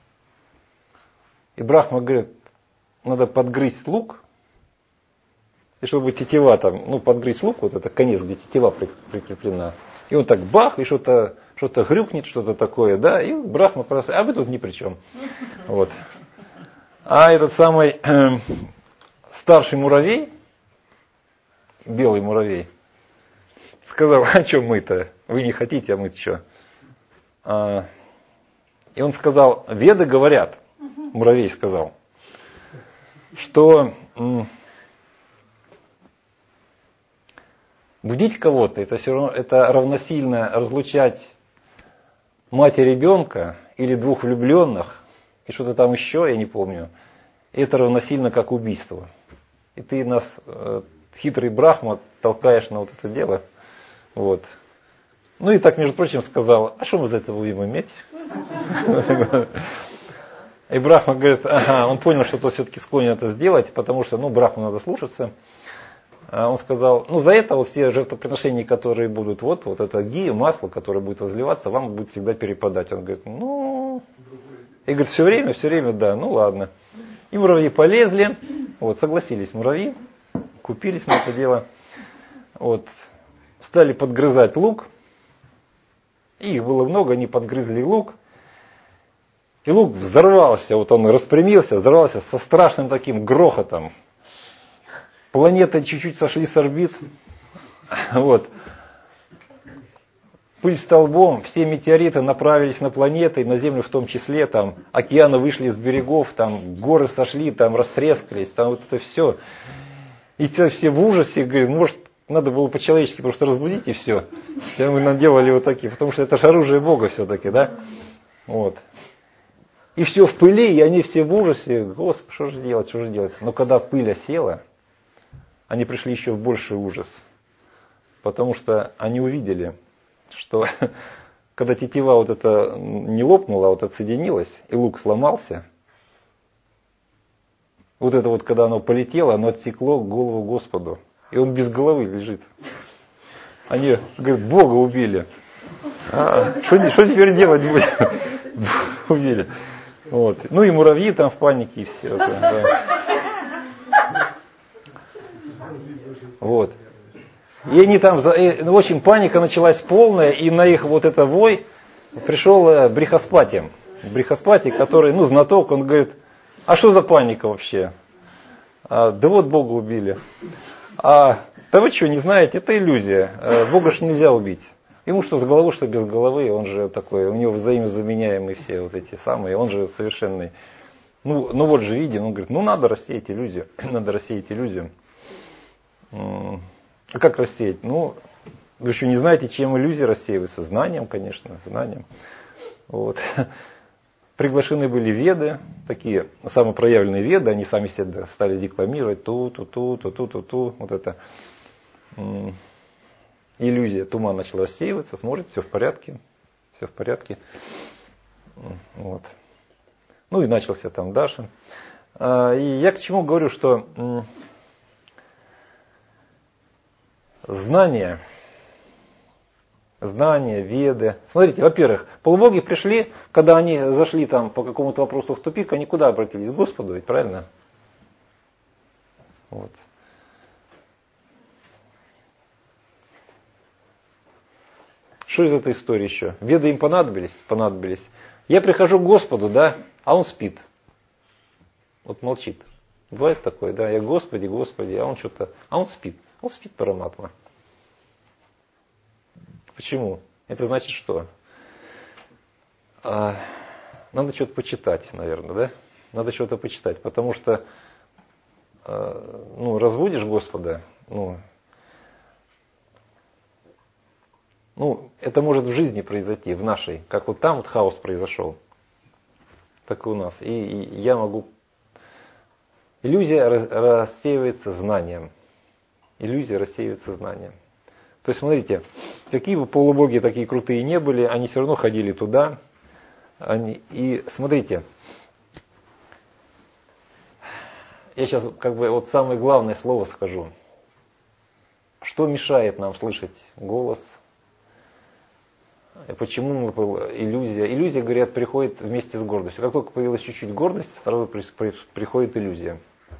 И Брахма говорит, надо подгрызть лук, и чтобы тетива там, ну подгрызть лук, вот это конец, где тетива прикреплена. И он так бах, и что-то грюкнет, что-то такое, да, и Брахма просто, а вы тут ни при чем. Вот. А этот самый старший муравей, белый муравей, сказал, а что мы-то? Вы не хотите, а мы-то что? И он сказал, веды говорят, муравей сказал, что будить кого-то, это все равно, это равносильно разлучать мать и ребенка, или двух влюбленных, и что-то там еще, я не помню. Это равносильно как убийство. И ты нас, хитрый Брахма, толкаешь на вот это дело. Вот. Ну и так, между прочим, сказал, а что мы за это будем иметь? И Брахма говорит, ага, он понял, что тот все-таки склонен это сделать, потому что, ну, Брахму надо слушаться. Он сказал, ну, за это вот все жертвоприношения, которые будут, вот это ги, масло, которое будет возливаться, вам будет всегда перепадать. Он говорит, ну, и говорит, все время, да, ну ладно. И муравьи полезли, вот, согласились муравьи, купились на это дело, вот, стали подгрызать лук, и их было много, они подгрызли лук, и лук взорвался, вот он распрямился, взорвался со страшным таким грохотом. Планеты чуть-чуть сошли с орбит, вот. Пыль столбом, все метеориты направились на планеты, на Землю в том числе, там океаны вышли с берегов, там горы сошли, там растрескались, там вот это все. И все в ужасе, говорят, может, надо было по-человечески просто разбудить и все. Все мы наделали вот такие, потому что это же оружие Бога все-таки, да? Вот. И все в пыли, и они все в ужасе. Господи, что же делать, что же делать? Но когда пыль осела, они пришли еще в больший ужас. Потому что они увидели, что когда тетива вот эта не лопнула, а вот отсоединилась, и лук сломался, вот это вот, когда оно полетело, оно отсекло голову Господу. И он без головы лежит. Они, говорят, Бога убили. Что теперь делать будем? Убили. Вот. Ну и муравьи там в панике, и все. Да. Вот. И они там, в общем, паника началась полная, и на их вот это вой пришел Брихаспати. Брихаспати, который, знаток, он говорит, а что за паника вообще? Да вот Бога убили. Да вы что, не знаете, это иллюзия. Бога ж нельзя убить. Ему что с головы, что без головы, он же такой, у него взаимозаменяемые все вот эти самые, он же совершенный. Ну вот же видим, он говорит, надо рассеять иллюзию, надо рассеять иллюзию. А как рассеять? Вы еще не знаете, чем иллюзия рассеивается. Знанием, конечно, знанием. Вот. Приглашены были веды, такие самопроявленные веды, они сами себя стали декламировать, ту-ту-ту, вот это. Иллюзия, туман начал рассеиваться, смотрит, все в порядке. Вот. И начался там дальше. И я к чему говорю, что знания, веды. Смотрите, во-первых, полубоги пришли, когда они зашли там по какому-то вопросу в тупик, они куда обратились? К Господу, ведь правильно? Вот. Что из этой истории еще? Веды им понадобились. Я прихожу к Господу, да, а он спит. Вот молчит. Бывает такое, да, я Господи, а он спит. Он спит, Параматма. Почему? Это значит что? Надо что-то почитать, наверное, да? Надо что-то почитать, потому что разбудишь Господа, это может в жизни произойти, в нашей. Как вот там вот хаос произошел, так и у нас. И я могу... Иллюзия рассеивается знанием. То есть, смотрите, какие бы полубоги такие крутые не были, они все равно ходили туда. И смотрите, я сейчас вот самое главное слово скажу. Что мешает нам слышать голос? Почему иллюзия? Иллюзия, говорят, приходит вместе с гордостью. Как только появилась чуть-чуть гордость, сразу приходит иллюзия.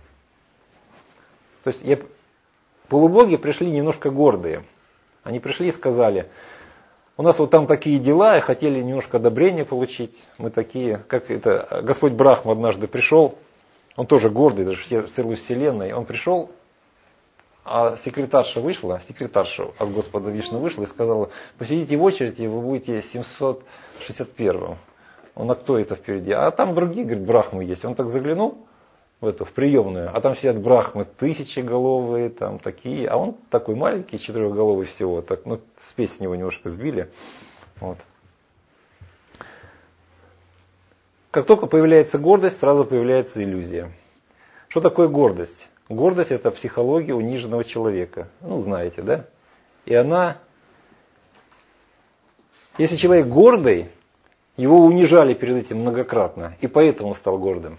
То есть полубоги пришли немножко гордые. Они пришли и сказали, у нас вот там такие дела, и хотели немножко одобрения получить. Мы такие, как это, Господь Брахма однажды пришел, он тоже гордый, даже в целой вселенной. Он пришел, а секретарша от Господа Вишну вышла и сказала, посидите в очереди, вы будете 761-м. Он, а кто это впереди? А там другие, говорит, брахмы есть. Он так заглянул в приемную, а там сидят брахмы тысячеголовые, там такие, а он такой маленький, четырехголовый всего, так, спесь с него немножко сбили. Вот. Как только появляется гордость, сразу появляется иллюзия. Что такое гордость? Гордость – это психология униженного человека. Знаете, да? И она, если человек гордый, его унижали перед этим многократно, и поэтому он стал гордым.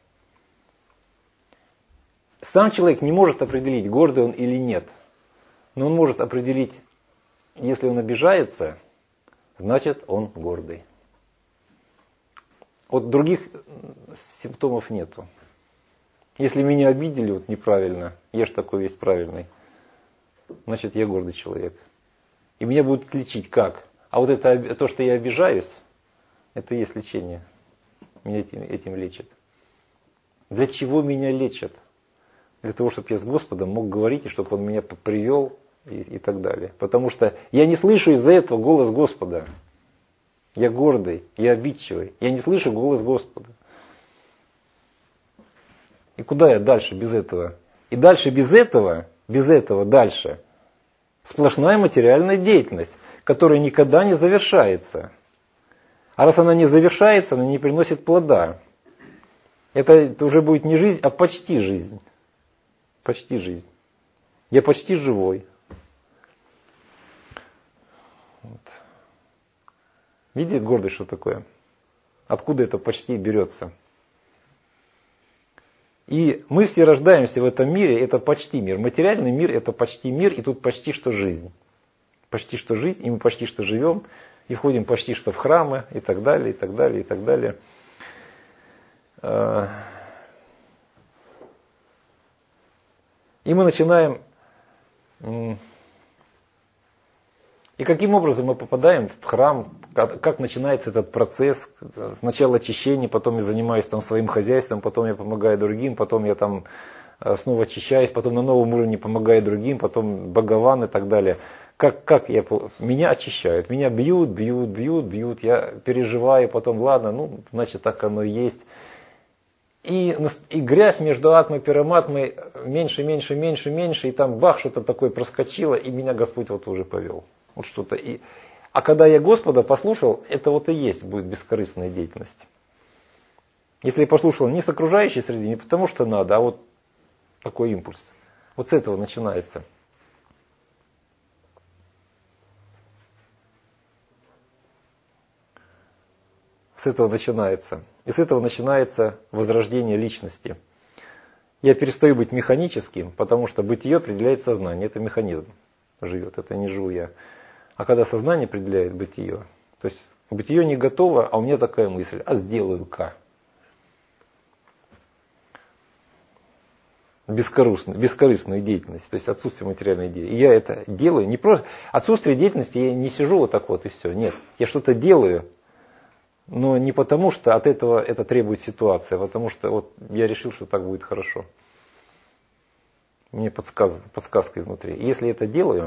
Сам человек не может определить, гордый он или нет. Но он может определить, если он обижается, значит он гордый. Вот других симптомов нету. Если меня обидели неправильно, я же такой весь правильный, значит я гордый человек. И меня будут лечить как? А вот это, то, что я обижаюсь, это и есть лечение. Меня этим лечат. Для чего меня лечат? Для того, чтобы я с Господом мог говорить, и чтобы Он меня привел и так далее. Потому что я не слышу из-за этого голос Господа. Я гордый, я обидчивый. Я не слышу голос Господа. И куда я дальше без этого? И дальше без этого дальше сплошная материальная деятельность, которая никогда не завершается. А раз она не завершается, она не приносит плода. Это уже будет не жизнь, а почти жизнь. Почти жизнь. Я почти живой. Вот. Видите, гордость, что такое? Откуда это почти берется? И мы все рождаемся в этом мире, это почти мир. Материальный мир это почти мир, и тут почти что жизнь. Почти что жизнь, и мы почти что живем, и входим почти что в храмы, и так далее, и так далее, и так далее. И мы начинаем... И каким образом мы попадаем в храм, как начинается этот процесс, сначала очищение, потом я занимаюсь там своим хозяйством, потом я помогаю другим, потом я там снова очищаюсь, потом на новом уровне помогаю другим, потом Бхагаван и так далее. Меня очищают, меня бьют, я переживаю, потом ладно, значит так оно и есть. И грязь между атмой и параматмой меньше, и там бах, что-то такое проскочило, и меня Господь вот уже повел. Вот что-то. А когда я Господа послушал, это вот и есть будет бескорыстная деятельность. Если я послушал не с окружающей среды, не потому что надо, а вот такой импульс. Вот с этого начинается. С этого начинается. И с этого начинается возрождение личности. Я перестаю быть механическим, потому что бытие определяет сознание. Это механизм живет, это не живу я. А когда сознание определяет бытие, то есть бытие не готово, а у меня такая мысль, а сделаю-ка. Бескорыстную деятельность, то есть отсутствие материальной идеи. И я это делаю, не просто отсутствие деятельности, я не сижу вот так вот и все. Нет, я что-то делаю, но не потому, что от этого это требует ситуация, а потому что вот я решил, что так будет хорошо. Мне подсказка изнутри. И если я это делаю,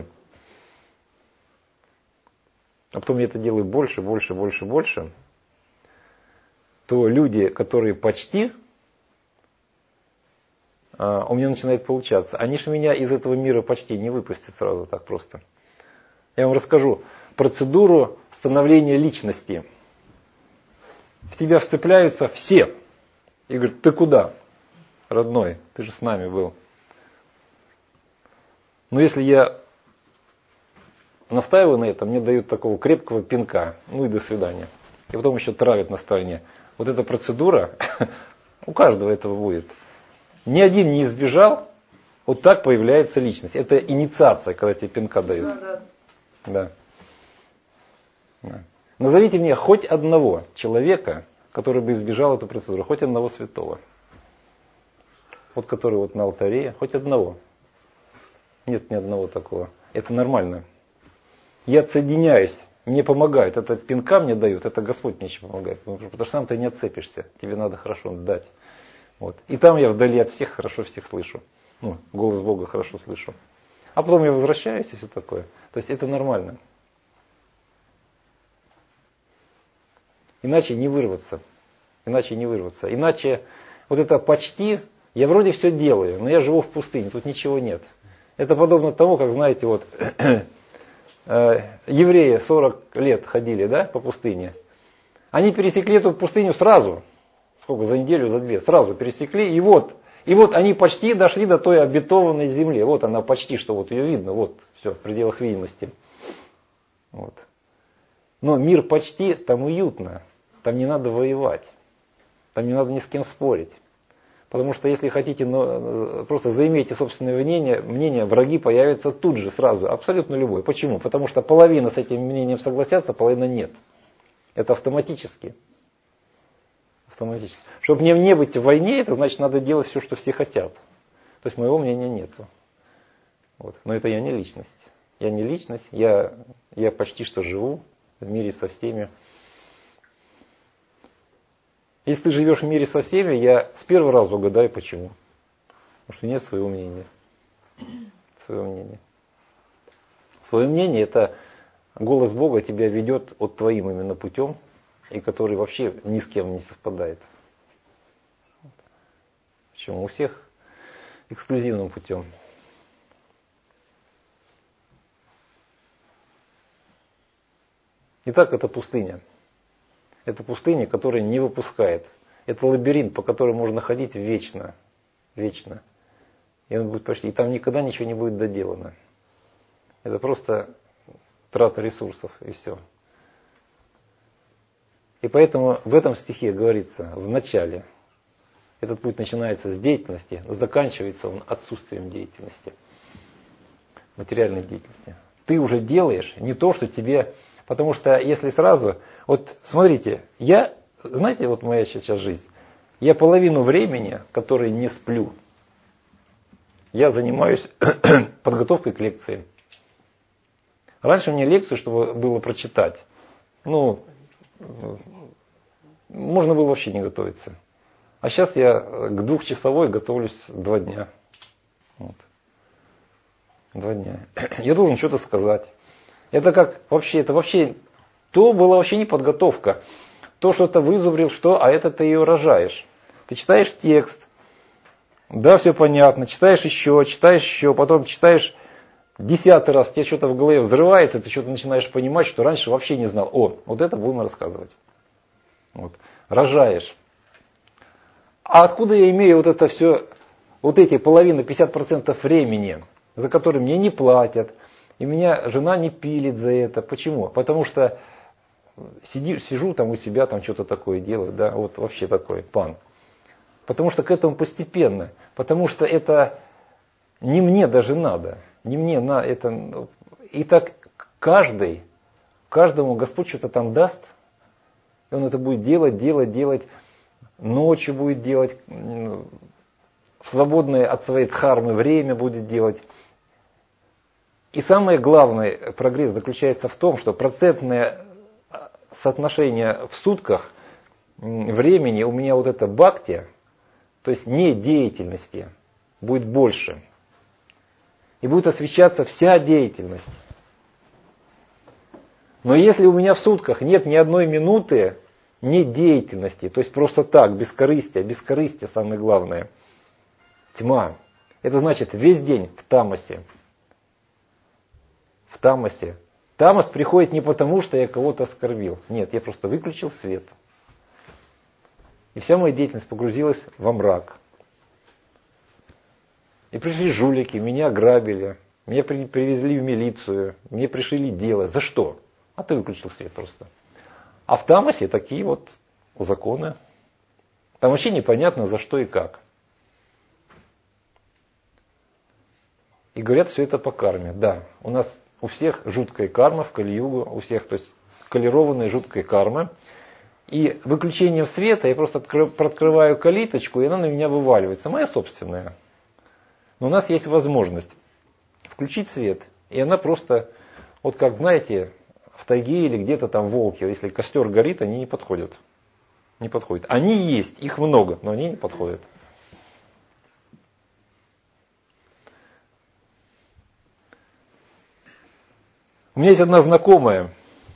а потом я это делаю больше, то люди, которые почти, у меня начинает получаться. Они же меня из этого мира почти не выпустят сразу так просто. Я вам расскажу процедуру становления личности. В тебя вцепляются все. И говорят, ты куда, родной? Ты же с нами был. Но если я настаиваю на этом, мне дают такого крепкого пинка. Ну и до свидания. И потом еще травят на стороне. Вот эта процедура, у каждого этого будет. Ни один не избежал, вот так появляется личность. Это инициация, когда тебе пинка дают. Да. Назовите мне хоть одного человека, который бы избежал эту процедуру, хоть одного святого. Вот который вот на алтаре, хоть одного. Нет ни одного такого. Это нормально. Я отсоединяюсь, мне помогают. Это пинка мне дают, это Господь мне еще помогает. Потому что сам ты не отцепишься, тебе надо хорошо дать. Вот. И там я вдали от всех хорошо всех слышу. Голос Бога хорошо слышу. А потом я возвращаюсь и все такое. То есть это нормально. Иначе не вырваться. Иначе вот это почти, я вроде все делаю, но я живу в пустыне, тут ничего нет. Это подобно тому, как, знаете, вот евреи 40 лет ходили, да, по пустыне. Они пересекли эту пустыню сразу. Сколько, за неделю, за две. Сразу пересекли. И вот они почти дошли до той обетованной земли. Вот она почти, что вот ее видно. Вот, все, в пределах видимости. Вот. Но мир почти, там уютно. Там не надо воевать. Там не надо ни с кем спорить. Потому что если хотите, просто заимейте собственное мнение, враги появятся тут же, сразу, абсолютно любой. Почему? Потому что половина с этим мнением согласятся, половина нет. Это автоматически. Чтобы мне не быть в войне, это значит, надо делать все, что все хотят. То есть моего мнения нету. Вот. Но это я не личность. Я не личность, я почти что живу в мире со всеми. Если ты живешь в мире со всеми, я с первого раза угадаю, почему. Потому что нет своего мнения. Свое мнение это голос Бога тебя ведет от твоим именно путем, и который вообще ни с кем не совпадает. Причем у всех эксклюзивным путем. Итак, это пустыня. Это пустыня, которая не выпускает. Это лабиринт, по которому можно ходить вечно. Вечно. И он будет почти. И там никогда ничего не будет доделано. Это просто трата ресурсов и все. И поэтому в этом стихе говорится в начале. Этот путь начинается с деятельности, но заканчивается он отсутствием деятельности. Материальной деятельности. Ты уже делаешь не то, что тебе... Потому что если сразу... Вот смотрите, знаете, вот моя сейчас жизнь. Я половину времени, которое не сплю, я занимаюсь подготовкой к лекции. Раньше мне лекцию, чтобы было прочитать, можно было вообще не готовиться. А сейчас я к 2-часовой готовлюсь 2 дня. Вот. 2 дня. Я должен что-то сказать. Это как вообще, то была вообще не подготовка. То, что ты вызубрил, а это ты ее рожаешь. Ты читаешь текст, да, все понятно, читаешь еще, потом читаешь 10-й раз, тебе что-то в голове взрывается, ты что-то начинаешь понимать, что раньше вообще не знал. Вот это будем рассказывать. Вот. Рожаешь. А откуда я имею вот это все, вот эти половина, 50% времени, за которые мне не платят, и меня жена не пилит за это. Почему? Потому что сижу там у себя, там что-то такое делаю, да, вот вообще такой пан. Потому что к этому постепенно, потому что это не мне даже надо, не мне на это. И так каждому Господь что-то там даст, и он это будет делать, ночью будет делать, в свободное от своей дхармы время будет делать. И самый главный прогресс заключается в том, что процентное соотношение в сутках времени у меня вот это бхакти, то есть не деятельности, будет больше. И будет освещаться вся деятельность. Но если у меня в сутках нет ни одной минуты нет деятельности, то есть просто так, бескорыстие самое главное, тьма, это значит весь день в тамасе. В тамасе. Тамас приходит не потому, что я кого-то оскорбил. Нет, я просто выключил свет. И вся моя деятельность погрузилась во мрак. И пришли жулики, меня ограбили, меня привезли в милицию, мне пришили дело. За что? А ты выключил свет просто. А в тамасе такие вот законы. Там вообще непонятно за что и как. И говорят, все это по карме. Да, у всех жуткая карма в Кали-югу, у всех, то есть калированная жуткая карма. И выключением света я просто открываю калиточку, и она на меня вываливается. Моя собственная. Но у нас есть возможность включить свет. И она просто, вот как знаете, в тайге или где-то там волки, если костер горит, они не подходят. Не подходят. Они есть, их много, но они не подходят. У меня есть одна знакомая,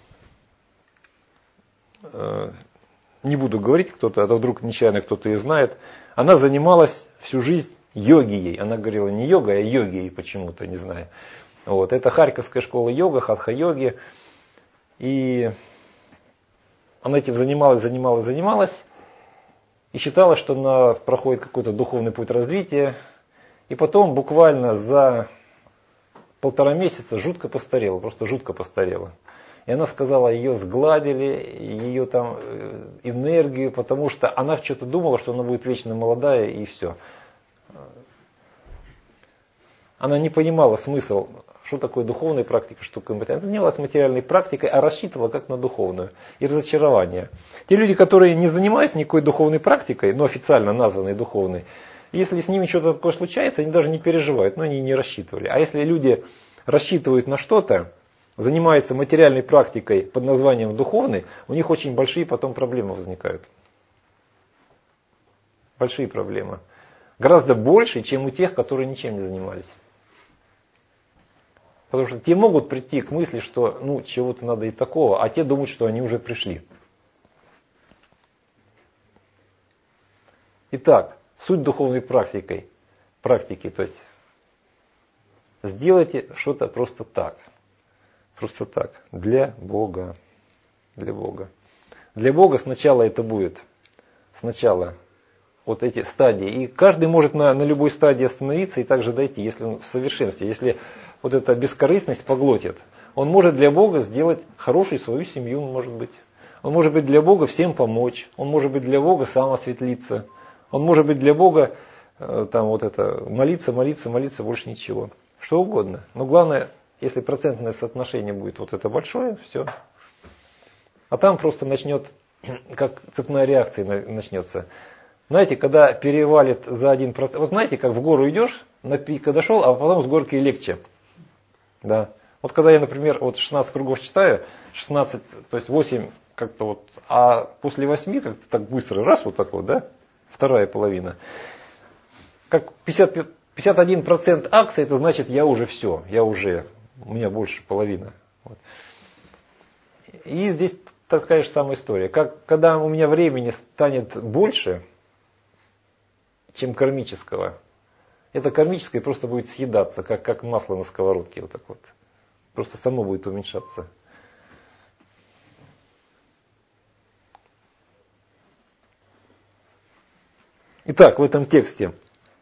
не буду говорить кто-то, а то вдруг нечаянно кто-то ее знает. Она занималась всю жизнь йогией. Она говорила не йога, а йогией почему-то, не знаю. Вот. Это Харьковская школа йога, хатха-йоги. И она этим занималась. И считала, что она проходит какой-то духовный путь развития. И потом буквально за 1,5 месяца жутко постарела, просто жутко постарела. И она сказала, ее сгладили, ее там энергию, потому что она что-то думала, что она будет вечно молодая, и все. Она не понимала смысл, что такое духовная практика, что такое материальная. Она занималась материальной практикой, а рассчитывала как на духовную. И разочарование. Те люди, которые не занимаются никакой духовной практикой, но официально названной духовной, если с ними что-то такое случается, они даже не переживают, но они не рассчитывали. А если люди рассчитывают на что-то, занимаются материальной практикой под названием духовной, у них очень большие потом проблемы возникают. Большие проблемы. Гораздо больше, чем у тех, которые ничем не занимались. Потому что те могут прийти к мысли, что чего-то надо и такого, а те думают, что они уже пришли. Итак, суть духовной практики, то есть сделайте что-то просто так, для Бога. Для Бога сначала это будет. Сначала вот эти стадии. И каждый может на любой стадии остановиться и также дойти, если он в совершенстве. Если вот эта бескорыстность поглотит, он может для Бога сделать хорошую свою семью, может быть. Он может быть для Бога всем помочь. Он может быть для Бога сам осветлиться. Он может быть для Бога молиться, больше ничего. Что угодно. Но главное, если процентное соотношение будет вот это большое, все. А там просто начнет, как цепная реакция начнется. Знаете, когда перевалит за 1%, вот знаете, как в гору идешь, на пик дошел, а потом с горки легче. Да. Вот когда я, например, 16 кругов читаю, 16, то есть 8 как-то а после 8 как-то так быстро, раз вот так вот, да, вторая половина. Как 51% акций, это значит, я уже все, у меня больше половина. Вот. И здесь такая же самая история. Когда у меня времени станет больше, чем кармического, это кармическое просто будет съедаться, как масло на сковородке. Вот так вот. Просто само будет уменьшаться. Итак, в этом тексте,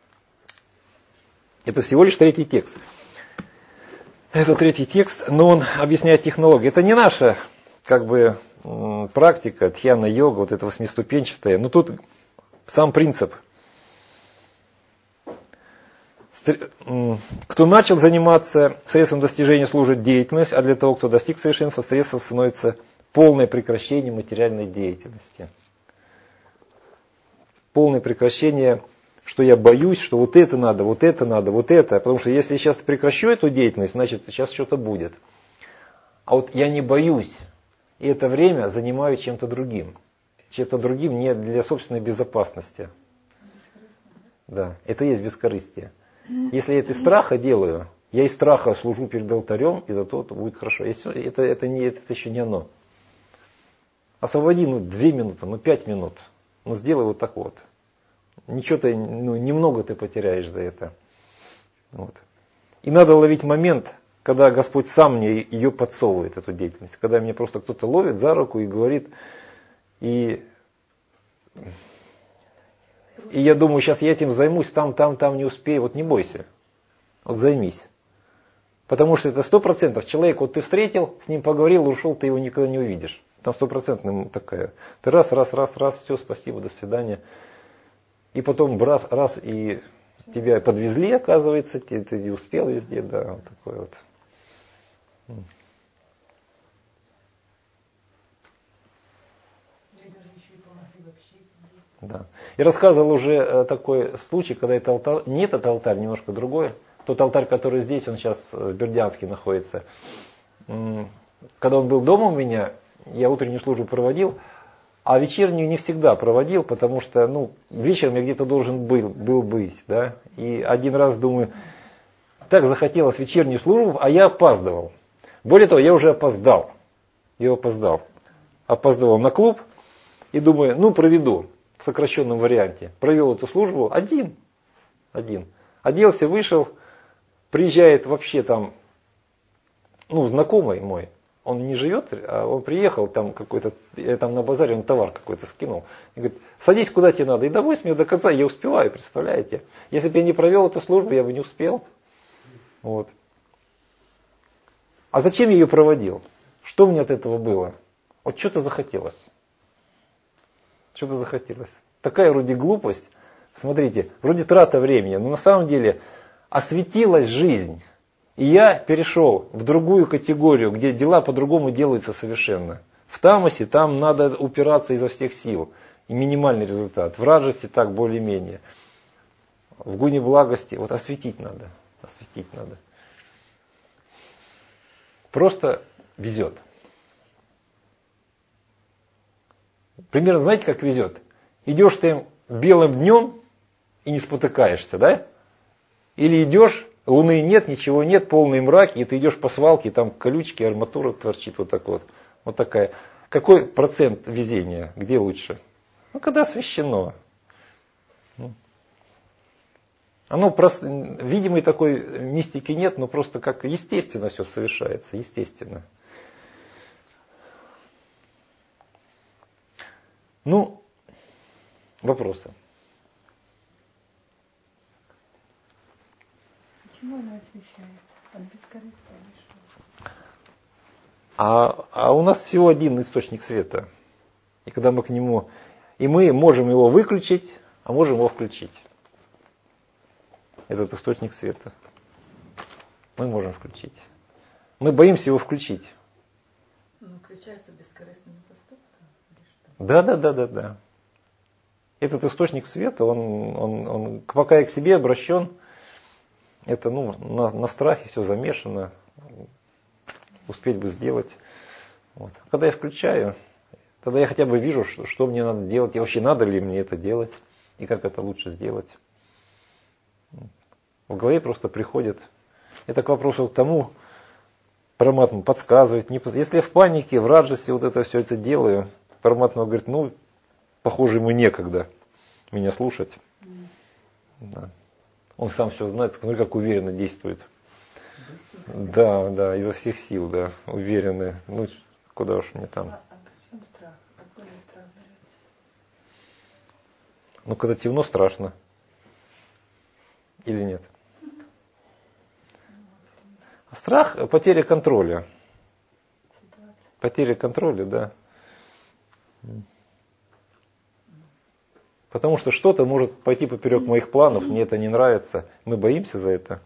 это всего лишь 3-й текст. Это 3-й текст, но он объясняет технологию. Это не наша практика, дхьяна-йога, вот это 8-ступенчатая. Но тут сам принцип. Кто начал заниматься, средством достижения служит деятельность, а для того, кто достиг совершенства, средством становится полное прекращение материальной деятельности. Полное прекращение, что я боюсь, что вот это надо. Потому что если я сейчас прекращу эту деятельность, значит сейчас что-то будет. А вот я не боюсь, и это время занимаю чем-то другим. Чем-то другим не для собственной безопасности. Да, это и есть бескорыстие. Если я это из страха делаю, я из страха служу перед алтарем, и зато это будет хорошо. Это еще не оно. Освободи 2 минуты, 5 минут. Сделай вот так вот. Ничего ты, немного ты потеряешь за это. Вот. И надо ловить момент, когда Господь сам мне ее подсовывает, эту деятельность. Когда меня просто кто-то ловит за руку и говорит, и я думаю, сейчас я этим займусь, там не успею. Вот не бойся. Вот займись. Потому что это 100%. Человек, ты встретил, с ним поговорил, ушел, ты его никогда не увидишь. Там 100% такая. Ты раз, все, спасибо, до свидания. И потом раз, и тебя подвезли, оказывается, ты не успел везде, да, вот такой вот. Да. И рассказывал уже такой случай, когда это алтарь, не этот алтарь, немножко другой. Тот алтарь, который здесь, он сейчас в Бердянске находится. Когда он был дома у меня, я утреннюю службу проводил, а вечернюю не всегда проводил, потому что вечером я где-то должен был быть. Да? И один раз думаю, так захотелось вечернюю службу, а я опаздывал. Более того, я уже опоздал. Опаздывал на клуб и думаю, проведу в сокращенном варианте. Провел эту службу один. Оделся, вышел, приезжает вообще там, знакомый мой. Он не живет, а он приехал, там какой-то, там на базаре он товар какой-то скинул. И говорит, садись куда тебе надо. И довозь меня до конца, я успеваю, представляете. Если бы я не провел эту службу, я бы не успел. Вот. А зачем я ее проводил? Что мне от этого было? Вот что-то захотелось. Такая вроде глупость. Смотрите, вроде трата времени, но на самом деле осветилась жизнь. И я перешел в другую категорию, где дела по-другому делаются совершенно. В тамасе там надо упираться изо всех сил. И минимальный результат. В раджасе так более-менее. В гуне благости осветить надо. Просто везет. Примерно знаете, как везет? Идешь ты белым днем и не спотыкаешься, да? Или идешь, луны нет, ничего нет, полный мрак, и ты идешь по свалке, и там колючки, арматура торчит вот так вот. Вот такая. Какой процент везения? Где лучше? Когда освещено. Оно просто, видимой такой мистики нет, но просто как естественно все совершается, естественно. Ну, вопросы. Почему оно освещается? От бескорыстия или что? А у нас всего один источник света. И когда мы к нему... И мы можем его выключить, а можем его включить. Этот источник света. Мы можем включить. Мы боимся его включить. Он включается бескорыстными поступками или что? Да. Этот источник света, он пока я к себе обращен, это на страхе все замешано. Успеть бы сделать. Вот. Когда я включаю, тогда я хотя бы вижу, что мне надо делать, и вообще надо ли мне это делать, и как это лучше сделать. В голове просто приходит. Это к вопросу к тому, Параматма подсказывает. Если я в панике, в раджасе вот это все это делаю, Параматма говорит, похоже, ему некогда меня слушать. Да. Он сам все знает, смотри, как уверенно действует. Да, изо всех сил, да, уверенный. Куда уж мне там. А при чем страх? Какой страх берется? Когда темно, страшно. Или нет? Страх – потеря контроля. Потеря контроля, да. Потому что что-то может пойти поперек моих планов, мне это не нравится. Мы боимся за это.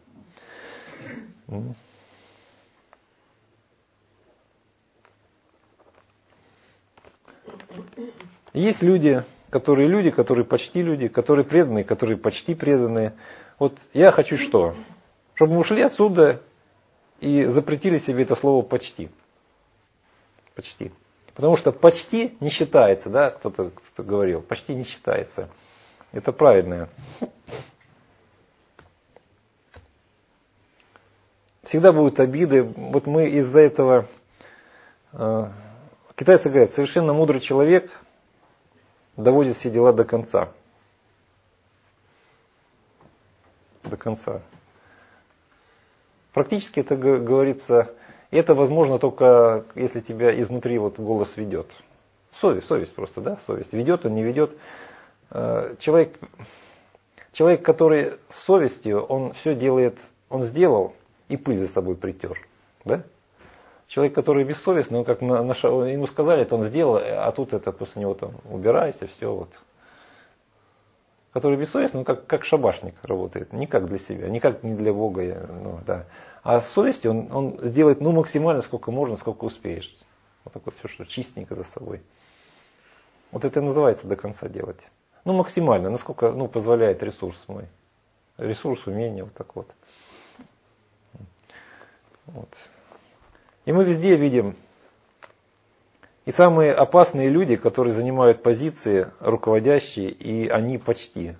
Есть люди, которые почти люди, которые преданные, которые почти преданные. Вот я хочу что? Чтобы мы ушли отсюда и запретили себе это слово почти. Почти. Потому что почти не считается, да, кто-то говорил, почти не считается. Это правильное. Всегда будут обиды. Вот мы из-за этого... Китайцы говорят, совершенно мудрый человек доводит все дела до конца. До конца. Практически это говорится, и это возможно только если тебя изнутри голос ведет. Совесть просто, да, совесть. Ведет он, не ведет. Человек, который с совестью, он все делает, он сделал и пыль за собой притер. Да? Человек, который бессовестный, он как ему сказали, это он сделал, а тут это после него там убирайся, все вот. Который бессовестный, он как шабашник работает, не как для себя, не как не для Бога. Да. А с совестью он сделает максимально сколько можно, сколько успеешь. Вот так вот все, что чистенько за собой. Вот это и называется до конца делать. Максимально, насколько позволяет ресурс мой. Ресурс, умение, вот так вот. И мы везде видим, и самые опасные люди, которые занимают позиции руководящие, и они почти.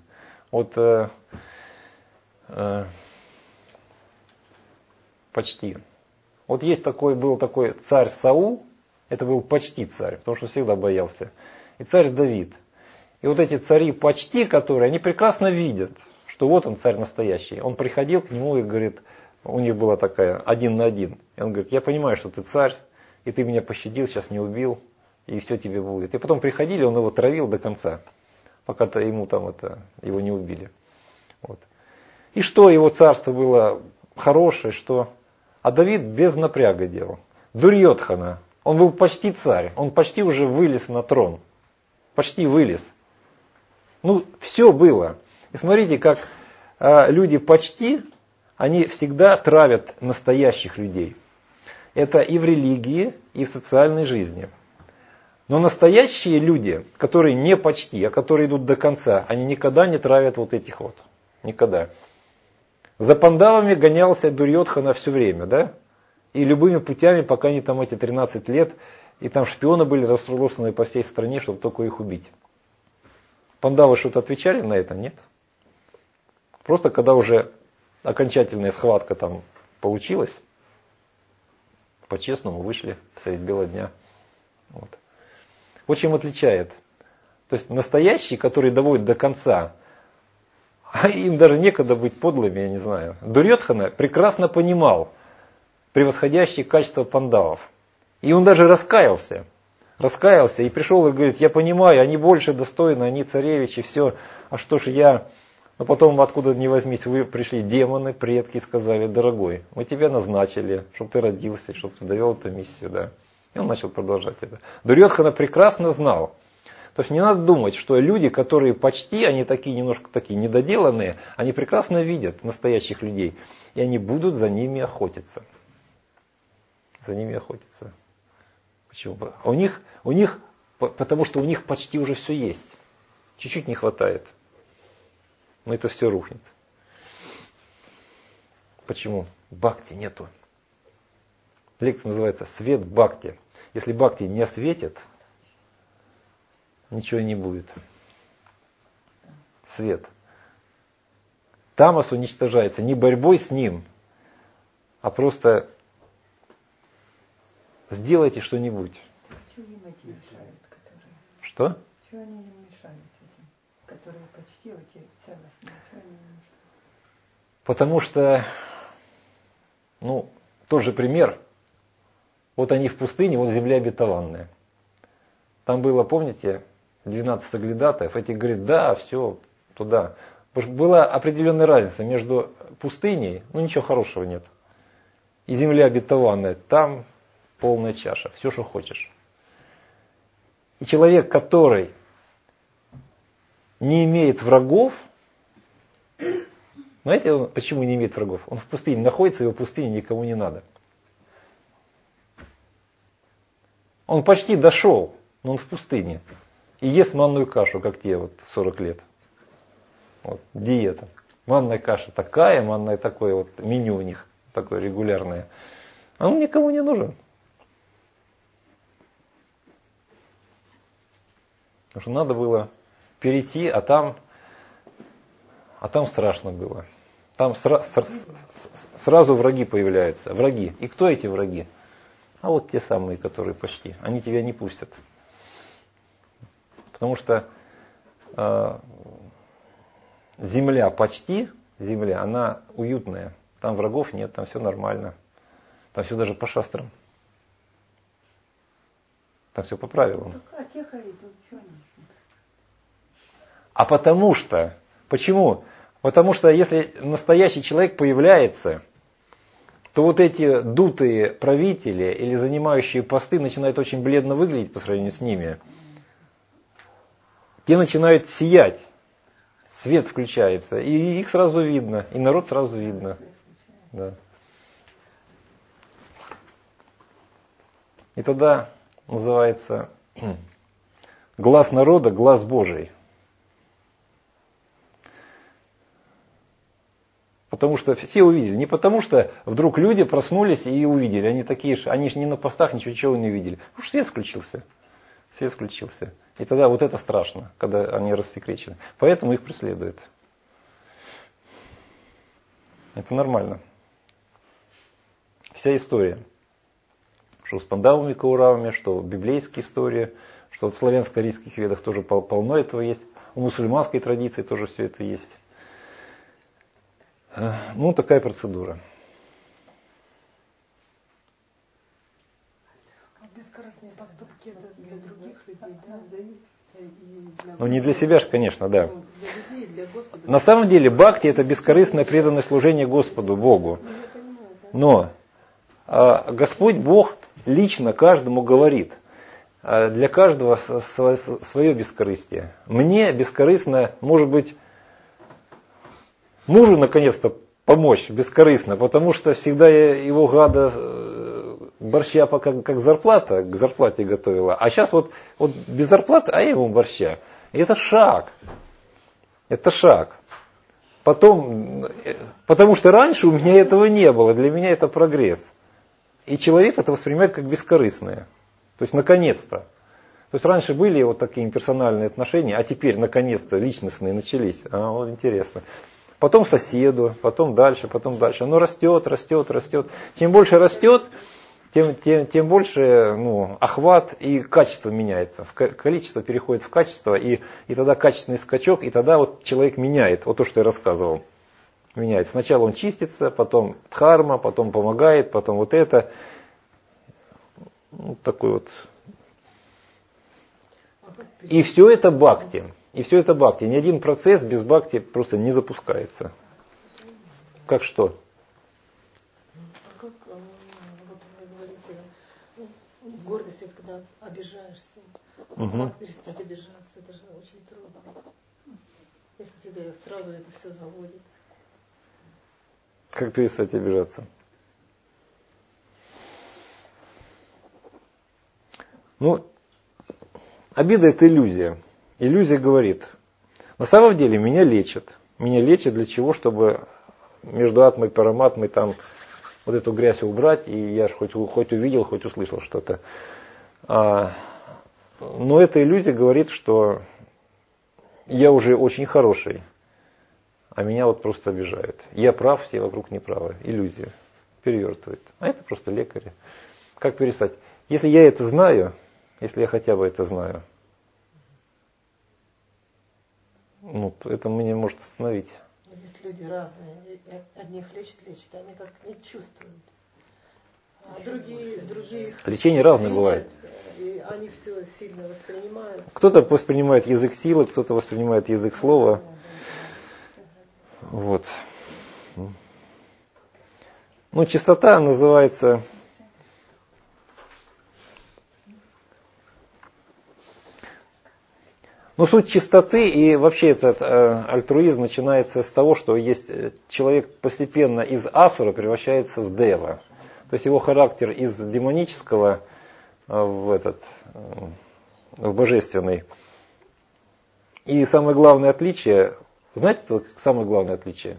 Почти. Был такой царь Саул, это был почти царь, потому что всегда боялся. И царь Давид. И эти цари почти, которые, они прекрасно видят, что вот он царь настоящий. Он приходил к нему и говорит, у них была такая 1 на 1. И он говорит, я понимаю, что ты царь, и ты меня пощадил, сейчас не убил, и все тебе будет. И потом приходили, он его травил до конца, пока ему его не убили. Вот. И что его царство было хорошее, что... А Давид без напряга делал. Дурьотхана, он был почти царь, он почти уже вылез на трон. Почти вылез. Все было. И смотрите, как люди почти, они всегда травят настоящих людей. Это и в религии, и в социальной жизни. Но настоящие люди, которые не почти, а которые идут до конца, они никогда не травят этих. Никогда. За пандавами гонялся Дурьотхана все время, да? И любыми путями, пока они там эти 13 лет, и там шпионы были разбросаны по всей стране, чтобы только их убить. Пандавы что-то отвечали на это? Нет. Просто когда уже окончательная схватка там получилась, по-честному вышли средь бела дня. Вот чем отличает. То есть настоящие, которые доводят до конца, а им даже некогда быть подлыми, я не знаю. Дурьотхана прекрасно понимал превосходящие качества пандавов. И он даже раскаялся. раскаялся и пришел и говорит, я понимаю, они больше достойны, они царевичи, все, а что ж я... Но потом откуда ни возьмись, вы пришли демоны, предки, сказали, дорогой, мы тебя назначили, чтобы ты родился, чтобы ты довел эту миссию, да. И он начал продолжать это. Дурьодхана прекрасно знал. То есть не надо думать, что люди, которые почти, они такие немножко такие недоделанные, они прекрасно видят настоящих людей, и они будут за ними охотиться. За ними охотиться. Почему? Потому что у них почти уже все есть. Чуть-чуть не хватает. Но это все рухнет. Почему? Бхакти нету. Лекция называется «Свет бхакти». Если бхакти не осветит, ничего не будет. Свет. Тамас уничтожается не борьбой с ним, а просто сделайте что-нибудь. Чего им эти мешают, которые? Что? Чего они им мешают этим, которые почти эти целостные? Чего они им мешают? Потому что, тот же пример. Вот они в пустыне, вот земля обетованная. Там было, помните, 12 соглядатаев. Эти говорят, да, все, туда. Была определенная разница между пустыней, ничего хорошего нет, и земля обетованная. Там полная чаша, все, что хочешь. И человек, который не имеет врагов, знаете, почему не имеет врагов? Он в пустыне находится, его пустыне никому не надо. Он почти дошел, но он в пустыне. И ест манную кашу, как те 40 лет. Вот, диета. Манная каша такая, манное такое, меню у них такое регулярное. А он никому не нужен. Потому что надо было перейти, а там страшно было. Там сразу враги появляются. Враги. И кто эти враги? А вот те самые, которые почти. Они тебя не пустят. Потому что земля почти, она уютная. Там врагов нет, там все нормально. Там все даже по шастрам. Там все по правилам. А потому что, почему? Потому что если настоящий человек появляется, то вот эти дутые правители или занимающие посты начинают очень бледно выглядеть по сравнению с ними. Те начинают сиять, свет включается, и их сразу видно, и народ сразу видно. Да. И тогда называется глаз народа, глаз Божий. Потому что все увидели. Не потому что вдруг люди проснулись и увидели. Они такие же, они же не на постах ничего не увидели. Уж свет включился. Свет включился. И тогда вот это страшно, когда они рассекречены. Поэтому их преследуют. Это нормально. Вся история. Что с Пандавами, Кауравами, что библейская история, что в славянско-арийских ведах тоже полно этого есть. У мусульманской традиции тоже все это есть. Такая процедура. Бескорыстные поступки это для других людей, да? Не для себя же, конечно, да. Для людей, для Господа. На самом деле бхакти это бескорыстное преданное служение Господу, Богу. Но Господь Бог лично каждому говорит. Для каждого свое бескорыстие. Мне бескорыстно, может быть, мужу наконец-то помочь бескорыстно, потому что всегда я его гада борща как зарплата, к зарплате готовила. А сейчас вот без зарплаты, а я ему борща. И это шаг. Это шаг. Потом, потому что раньше у меня этого не было, для меня это прогресс. И человек это воспринимает как бескорыстное. То есть наконец-то. То есть раньше были вот такие имперсональные отношения, а теперь наконец-то личностные начались. Вот интересно. Потом соседу, потом дальше. Оно растет. Чем больше растет, тем больше охват и качество меняется. Количество переходит в качество, и тогда качественный скачок, и тогда вот человек меняет. Вот то, что я рассказывал. Меняет. Сначала он чистится, потом дхарма, потом помогает, потом вот это. Такой вот И все это бхакти. И все это бхакти. Ни один процесс без бхакти просто не запускается. Как что? А как, вот вы говорите, гордость это когда обижаешься. Как перестать обижаться? Это же очень трудно. Если тебе сразу это все заводит. Как перестать обижаться? Ну, обида это иллюзия. Иллюзия говорит, на самом деле меня лечат. Меня лечат для чего? Чтобы между атмой и параматмой там вот эту грязь убрать, и я же хоть увидел, хоть услышал что-то. Но эта иллюзия говорит, что я уже очень хороший, а меня вот просто обижают. Я прав, все вокруг неправы. Иллюзия перевертывает. А это просто лекари. Как перестать? Если я это знаю, если я хотя бы это знаю, ну, это меня может остановить. Есть люди разные. Одних лечат, а они как не чувствуют. А другие лечение разное бывает. И они все сильно воспринимают. Кто-то воспринимает язык силы, кто-то воспринимает язык слова. Вот. Ну, чистота называется... Ну, суть чистоты и вообще этот альтруизм начинается с того, что есть человек постепенно из асура превращается в дева. То есть его характер из демонического в божественный. И самое главное отличие, знаете, самое главное отличие?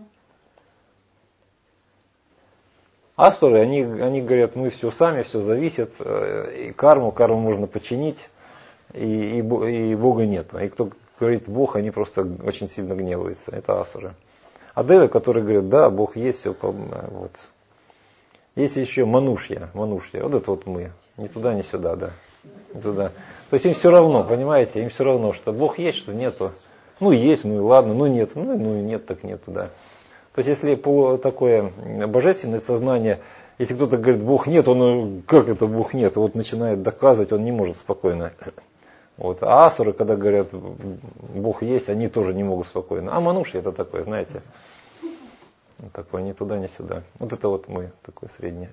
Асуры, они говорят, мы все сами, все зависит, и карму можно починить, и Бога нету. И кто говорит Бог, они просто очень сильно гневаются. Это асуры. А девы, которые говорят, да, Бог есть, все вот. Есть еще манушья. Вот это вот мы. Ни туда, ни сюда, да. Не туда. То есть им все равно, понимаете, им все равно, что Бог есть, что нету. Ну есть, ну и ладно, ну нет, ну нет, так нету, да. То есть если такое божественное сознание, если кто-то говорит, Бог нет, он, как это Бог нет, вот начинает доказывать, он не может спокойно. Вот. А асуры, когда говорят, Бог есть, они тоже не могут спокойно. А мануши это такое, знаете. Такое ни туда, ни сюда. Вот это вот мы, такое среднее.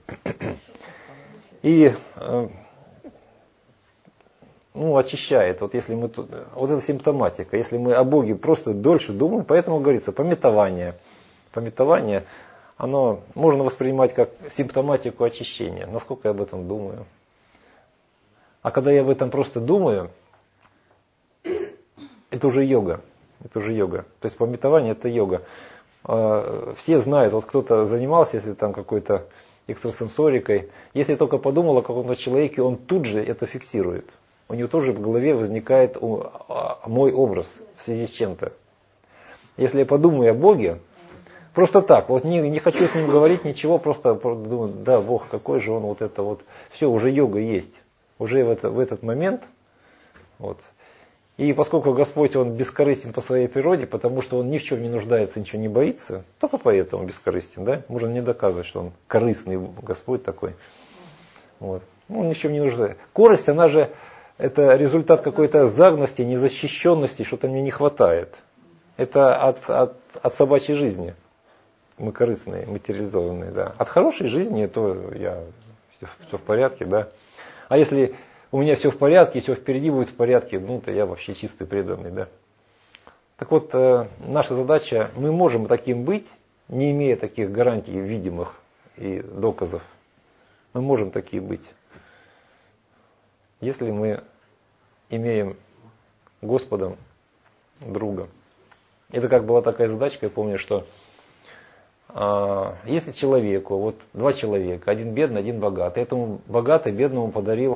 И очищает. Вот если мы тут, вот это симптоматика. Если мы о Боге просто дольше думаем, поэтому говорится, пометование. Пометование, оно можно воспринимать как симптоматику очищения. Насколько я об этом думаю. А когда я об этом просто думаю, это уже йога. Это уже йога. То есть пометование это йога. Все знают, вот кто-то занимался, если там какой-то экстрасенсорикой, если только подумал о каком-то человеке, он тут же это фиксирует. У него тоже в голове возникает мой образ в связи с чем-то. Если я подумаю о Боге, просто так, вот не хочу с ним говорить ничего, просто думаю, да, Бог, какой же он, вот это вот, все, уже йога есть. Уже в этот момент, вот. И поскольку Господь, Он бескорыстен по своей природе, потому что Он ни в чем не нуждается, ничего не боится, только поэтому бескорыстен, да? Можно не доказывать, что Он корыстный Господь такой. Вот. Он ни в чем не нуждается. Корость, она же, это результат какой-то загности, незащищенности, что-то мне не хватает. Это от собачьей жизни. Мы корыстные, материализованные, да. От хорошей жизни, то все в порядке, да. А если у меня все в порядке, все впереди будет в порядке, то я вообще чистый, преданный, да. Так вот, наша задача, мы можем таким быть, не имея таких гарантий видимых и доказов. Мы можем такие быть, если мы имеем Господом друга. Это как была такая задачка, я помню, что если человеку, вот два человека, один бедный, один богатый, этому богатый бедному подарил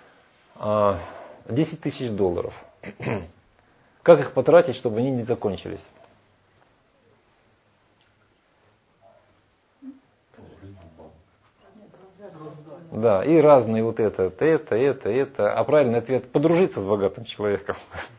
10 тысяч долларов. Как их потратить, чтобы они не закончились? Да, и разные вот это. А правильный ответ – подружиться с богатым человеком.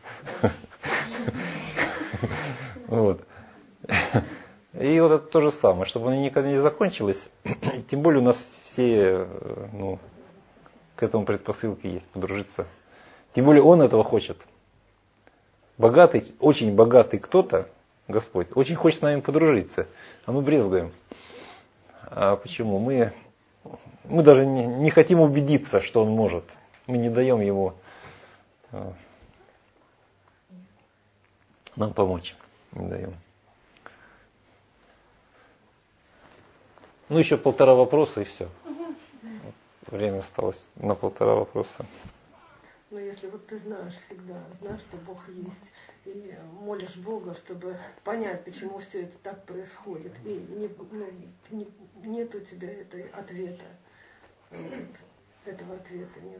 Вот. И вот это то же самое, чтобы они никогда не закончились. Тем более у нас все к этому предпосылки есть, подружиться Тем более Он этого хочет. Богатый, очень богатый кто-то, Господь, очень хочет с нами подружиться, а мы брезгуем. А почему? Мы даже не хотим убедиться, что Он может. Мы не даем Ему нам помочь. Не даем. Ну, еще 1,5 вопроса и все. Время осталось на 1,5 вопроса. Но если вот ты знаешь всегда, знаешь, что Бог есть, и молишь Бога, чтобы понять, почему все это так происходит, и нет у тебя ответа, этого ответа нет.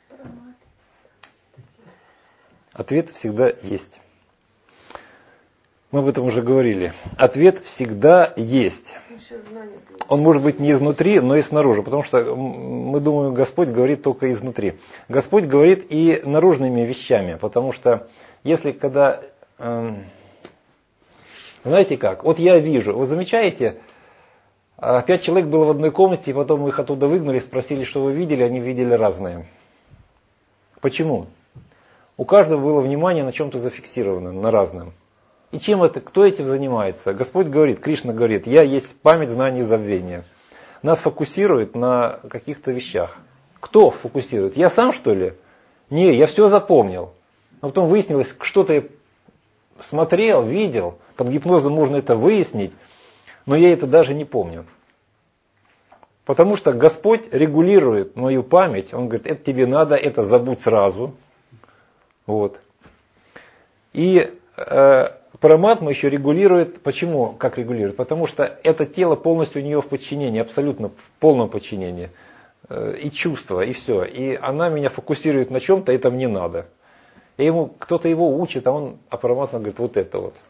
Ответ всегда есть. Мы об этом уже говорили. Ответ всегда есть. Он может быть не изнутри, но и снаружи. Потому что мы думаем, Господь говорит только изнутри. Господь говорит и наружными вещами. Потому что если когда... знаете как? Вот я вижу. Вы замечаете, 5 человек было в одной комнате, и потом их оттуда выгнали, спросили, что вы видели, они видели разное. Почему? У каждого было внимание на чем-то зафиксировано, на разном. И чем это, кто этим занимается? Господь говорит, Кришна говорит, я есть память, знание и забвение. Нас фокусирует на каких-то вещах. Кто фокусирует? Я сам, что ли? Не, я все запомнил. Но потом выяснилось, что-то я смотрел, видел. Под гипнозом можно это выяснить, но я это даже не помню. Потому что Господь регулирует мою память. Он говорит, это тебе надо, это забудь сразу. Вот. И Параматма еще регулирует. Почему? Как регулирует? Потому что это тело полностью у нее в подчинении, абсолютно в полном подчинении. И чувства, и все. И она меня фокусирует на чем-то, это мне надо. И ему кто-то его учит, а Параматма говорит, вот это вот.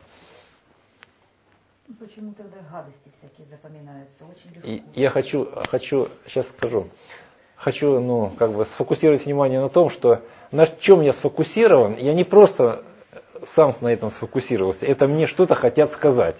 Почему тогда гадости всякие запоминаются? Очень легко. И я хочу, сейчас скажу. Хочу, сфокусировать внимание на том, что на чем я сфокусирован, я не просто сам на этом сфокусировался, это мне что-то хотят сказать.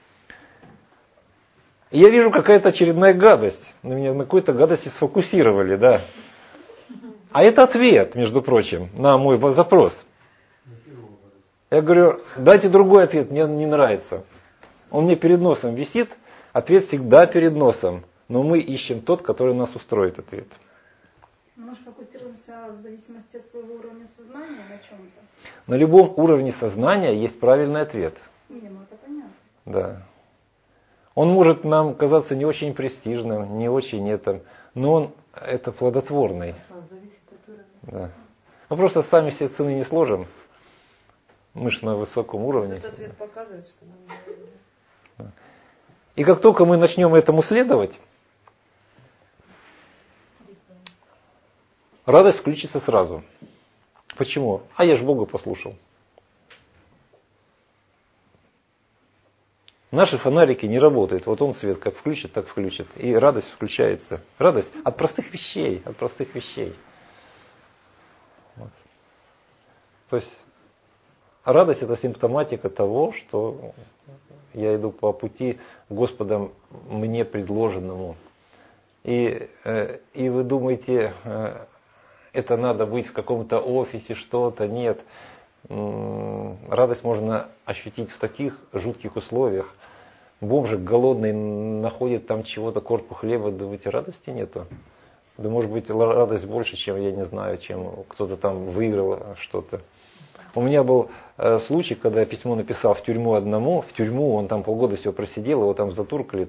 И я вижу какая-то очередная гадость. На меня на какой-то гадости сфокусировали, да. А это ответ, между прочим, на мой запрос. Я говорю, дайте другой ответ, мне не нравится. Он мне перед носом висит, ответ всегда перед носом. Но мы ищем тот, который нас устроит ответ. Мы же фокусируемся в зависимости от своего уровня сознания на чем-то. На любом уровне сознания есть правильный ответ. Это понятно. Да. Он может нам казаться не очень престижным, не очень но он это плодотворный. Да. Мы просто сами себе цены не сложим. Мы же на высоком уровне. Этот ответ показывает, что нам да. И как только мы начнем этому следовать, радость включится сразу. Почему? А я же Бога послушал. Наши фонарики не работают. Вот он свет как включит, так включит. И радость включается. Радость от простых вещей. От простых вещей. Вот. То есть радость это симптоматика того, что я иду по пути Господом мне предложенному. И вы думаете, это надо быть в каком-то офисе, что-то. Нет. Радость можно ощутить в таких жутких условиях. Бомжик голодный находит там чего-то, корку хлеба, думаете, радости нету? Да может быть радость больше, чем, я не знаю, чем кто-то там выиграл что-то. У меня был случай, когда я письмо написал в тюрьму одному, он там полгода всего просидел, его там затуркали,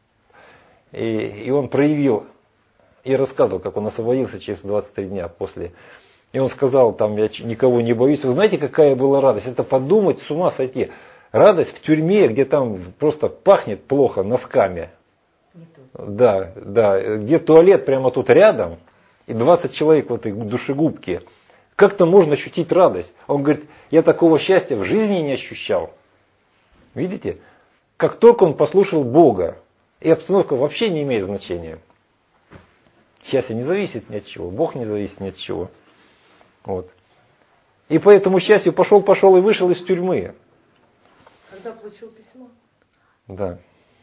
и он проявил, я рассказывал, как он освободился через 23 дня после. И он сказал, я никого не боюсь. Вы знаете, какая была радость? Это подумать, с ума сойти. Радость в тюрьме, где там просто пахнет плохо носками. Да, где туалет прямо тут рядом, и 20 человек в этой душегубке. Как-то можно ощутить радость. Он говорит, я такого счастья в жизни не ощущал. Видите? Как только он послушал Бога, и обстановка вообще не имеет значения. Счастье не зависит ни от чего, Бог не зависит ни от чего. Вот. И по этому счастью пошел и вышел из тюрьмы. Когда получил письмо? Да.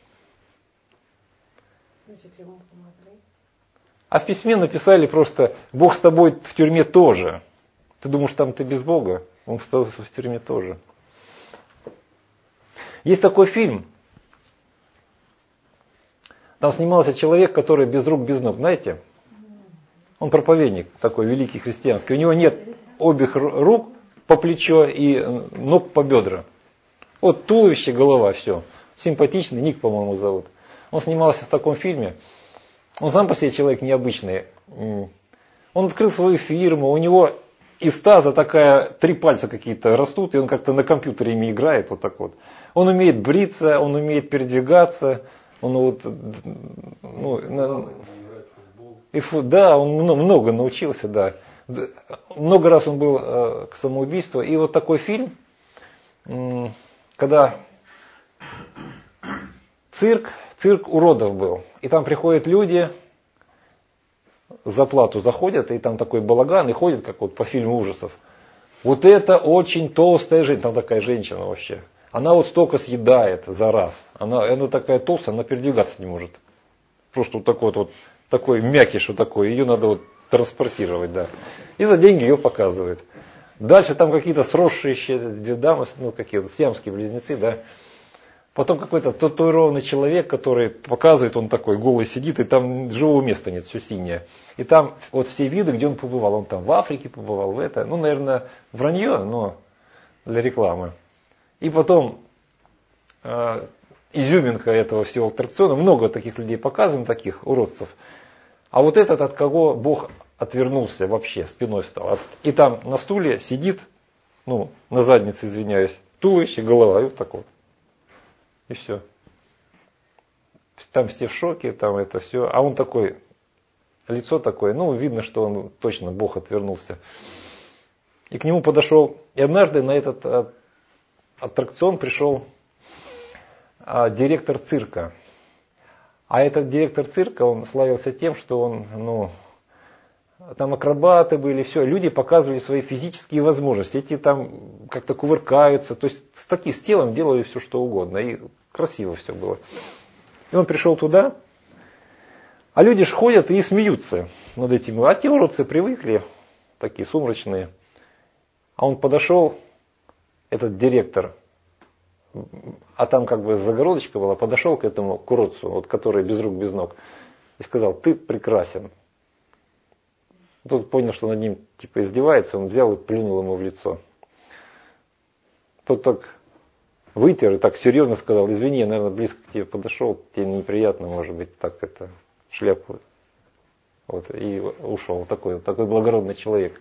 Значит, ему помогли. А в письме написали просто, Бог с тобой в тюрьме тоже. Ты думаешь, там ты без Бога? Он в тюрьме тоже. Есть такой фильм. Там снимался человек, который без рук, без ног. Знаете? Он проповедник такой великий христианский. У него нет обеих рук по плечо и ног по бедра. Вот туловище, голова, все. Симпатичный, Ник, по-моему, зовут. Он снимался в таком фильме. Он сам по себе человек необычный. Он открыл свою фирму, у него из таза 3 пальца какие-то растут, и он как-то на компьютере ими играет, вот так вот. Он умеет бриться, он умеет передвигаться, он вот, да, он много научился, да. Много раз он был к самоубийству. И вот такой фильм, когда цирк уродов был. И там приходят люди, за плату заходят, и там такой балаган, и ходят, как вот по фильму ужасов. Вот это очень толстая женщина, там такая женщина вообще. Она вот столько съедает за раз. Она такая толстая, она передвигаться не может. Просто вот такой мякиш, вот такой, ее надо вот транспортировать, да. И за деньги ее показывают. Дальше там какие-то сросшиеся две дамы, какие-то сиамские близнецы, да. Потом какой-то татуированный человек, который показывает, он такой голый сидит, и там живого места нет, все синее. И там вот все виды, где он побывал. Он там в Африке побывал, в это. Наверное, вранье, но для рекламы. И потом изюминка этого всего аттракциона. Много таких людей показано, таких уродцев. А вот этот, от кого Бог отвернулся вообще, спиной встал. И там на стуле сидит, на заднице, извиняюсь, туловище, голова, и вот так вот. И все. Там все в шоке, там это все. А он такой, лицо такое, видно, что он точно, Бог отвернулся. И к нему подошел, и однажды на этот аттракцион пришел директор цирка. А этот директор цирка, он славился тем, что он, там акробаты были, все, люди показывали свои физические возможности. Эти там как-то кувыркаются, то есть с телом делали все, что угодно. И красиво все было. И он пришел туда, а люди ж ходят и смеются над этим. А те уродцы привыкли, такие сумрачные. А он подошел, этот директор, а там как бы загородочка была, подошел к этому уродцу, вот, который без рук, без ног, и сказал: ты прекрасен. Тот понял, что над ним типа издевается, он взял и плюнул ему в лицо. Тот так вытер и так серьезно сказал: извини, я, наверное, близко к тебе подошел, тебе неприятно, может быть, так это, шляпу. Вот, и ушел. Такой благородный человек.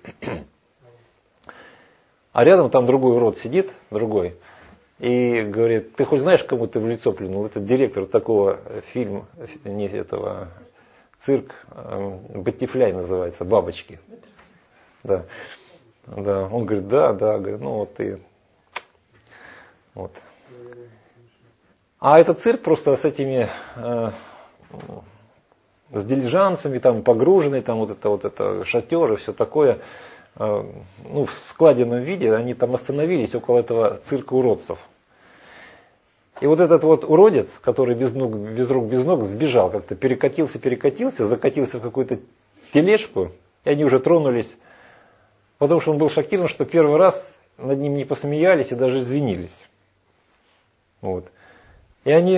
А рядом там другой урод сидит, другой, и говорит: ты хоть знаешь, кому ты в лицо плюнул? Это директор такого фильма, не этого... Цирк Баттерфляй называется, бабочки. Да. Да. Он говорит: да, говорит, вот ты. Вот. А этот цирк просто с этими, с дилижансами, там погруженный, там вот это шатер и все такое, в складенном виде, они там остановились около этого цирка уродцев. И вот этот вот уродец, который без рук, без ног, сбежал, как-то перекатился, закатился в какую-то тележку, и они уже тронулись, потому что он был шокирован, что первый раз над ним не посмеялись и даже извинились. Вот. И они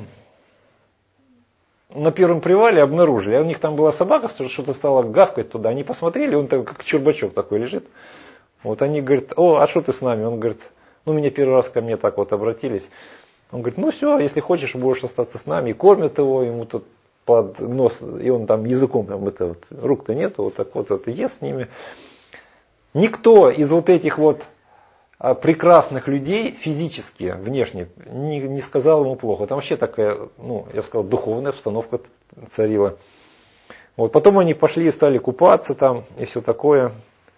на первом привале обнаружили, а у них там была собака, что-то стало гавкать туда, они посмотрели, он как чурбачок такой лежит. Вот они говорят: а что ты с нами? Он говорит: меня первый раз ко мне так вот обратились. Он говорит: все, если хочешь, будешь остаться с нами. И кормят его, ему тут под нос, и он там языком, рук-то нету, вот так вот ест с ними. Никто из вот этих вот прекрасных людей физически, внешне, не сказал ему плохо. Там вообще такая, я сказал, духовная обстановка царила. Вот, потом они пошли и стали купаться там, и все такое.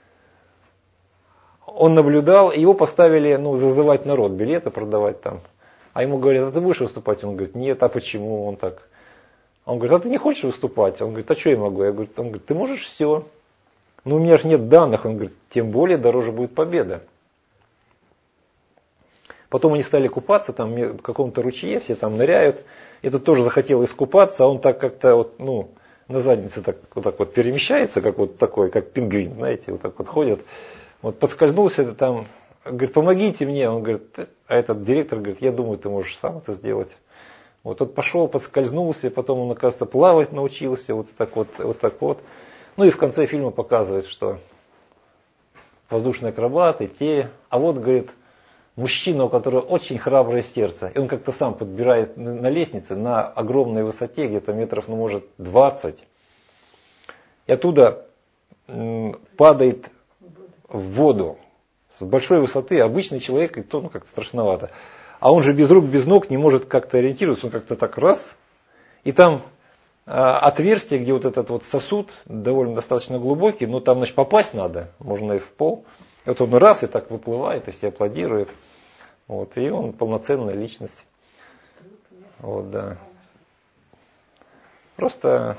Он наблюдал, и его поставили, зазывать народ, билеты продавать там. А ему говорят: а ты будешь выступать? Он говорит: нет, а почему? Он так. Он говорит: а ты не хочешь выступать? Он говорит: а что я могу? Он говорит: ты можешь все. У меня же нет данных. Он говорит: тем более дороже будет победа. Потом они стали купаться, там в каком-то ручье, все там ныряют. Этот тоже захотел искупаться, а он так как-то на заднице так вот перемещается, как вот такой, как пингвин, знаете, вот так вот ходит. Вот подскользнулся там, говорит, помогите мне. Он говорит, а этот директор говорит, я думаю, ты можешь сам это сделать. Вот тот пошел, подскользнулся, потом он, оказывается, плавать научился, вот так вот. Ну и в конце фильма показывает, что воздушные акробаты, те. А вот, говорит, мужчина, у которого очень храброе сердце. И он как-то сам подбирает на лестнице на огромной высоте, где-то метров, ну, может, 20. И оттуда падает в воду. С большой высоты обычный человек, и то, ну, как-то страшновато. А он же без рук, без ног не может как-то ориентироваться. Он как-то так раз. И там отверстие, где вот этот вот сосуд, довольно достаточно глубокий, но там, значит, попасть надо. Можно и в пол. И вот он раз и так выплывает, и все аплодируют. Вот, и он полноценная личность. Вот, да. Просто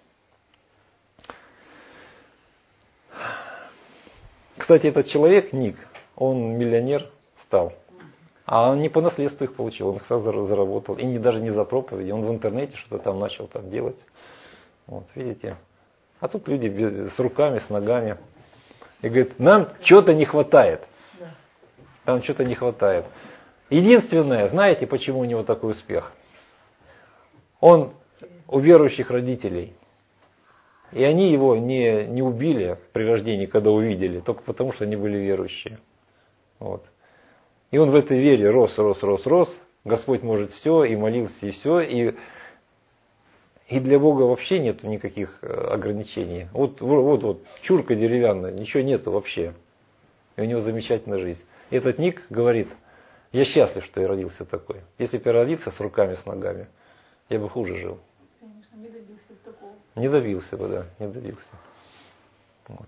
кстати, этот человек, Ник, он миллионер стал. А он не по наследству их получил, он их сразу заработал. И даже не за проповеди, он в интернете что-то там начал там делать. Вот, видите. А тут люди с руками, с ногами. И говорит, нам чего-то не хватает. Там что-то не хватает. Единственное, знаете, почему у него такой успех? Он у верующих родителей. И они его не убили при рождении, когда увидели, только потому, что они были верующие. Вот. И он в этой вере рос. Господь может все, и молился, и все. И для Бога вообще нету никаких ограничений. Вот чурка деревянная, ничего нету вообще. И у него замечательная жизнь. И этот Ник говорит, я счастлив, что я родился такой. Если бы я родился с руками, с ногами, я бы хуже жил. Конечно, не добился такого. Не добился бы, да, не добился. Вот.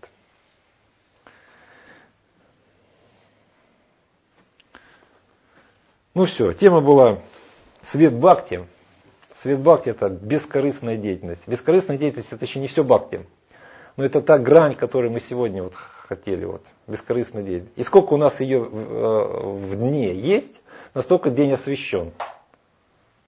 Ну все, тема была свет бхакти. Свет бхакти — это бескорыстная деятельность. Бескорыстная деятельность — это еще не все бхакти. Но это та грань, которую мы сегодня вот хотели. Вот, бескорыстная деятельность. И сколько у нас ее в дне есть, настолько день освящен.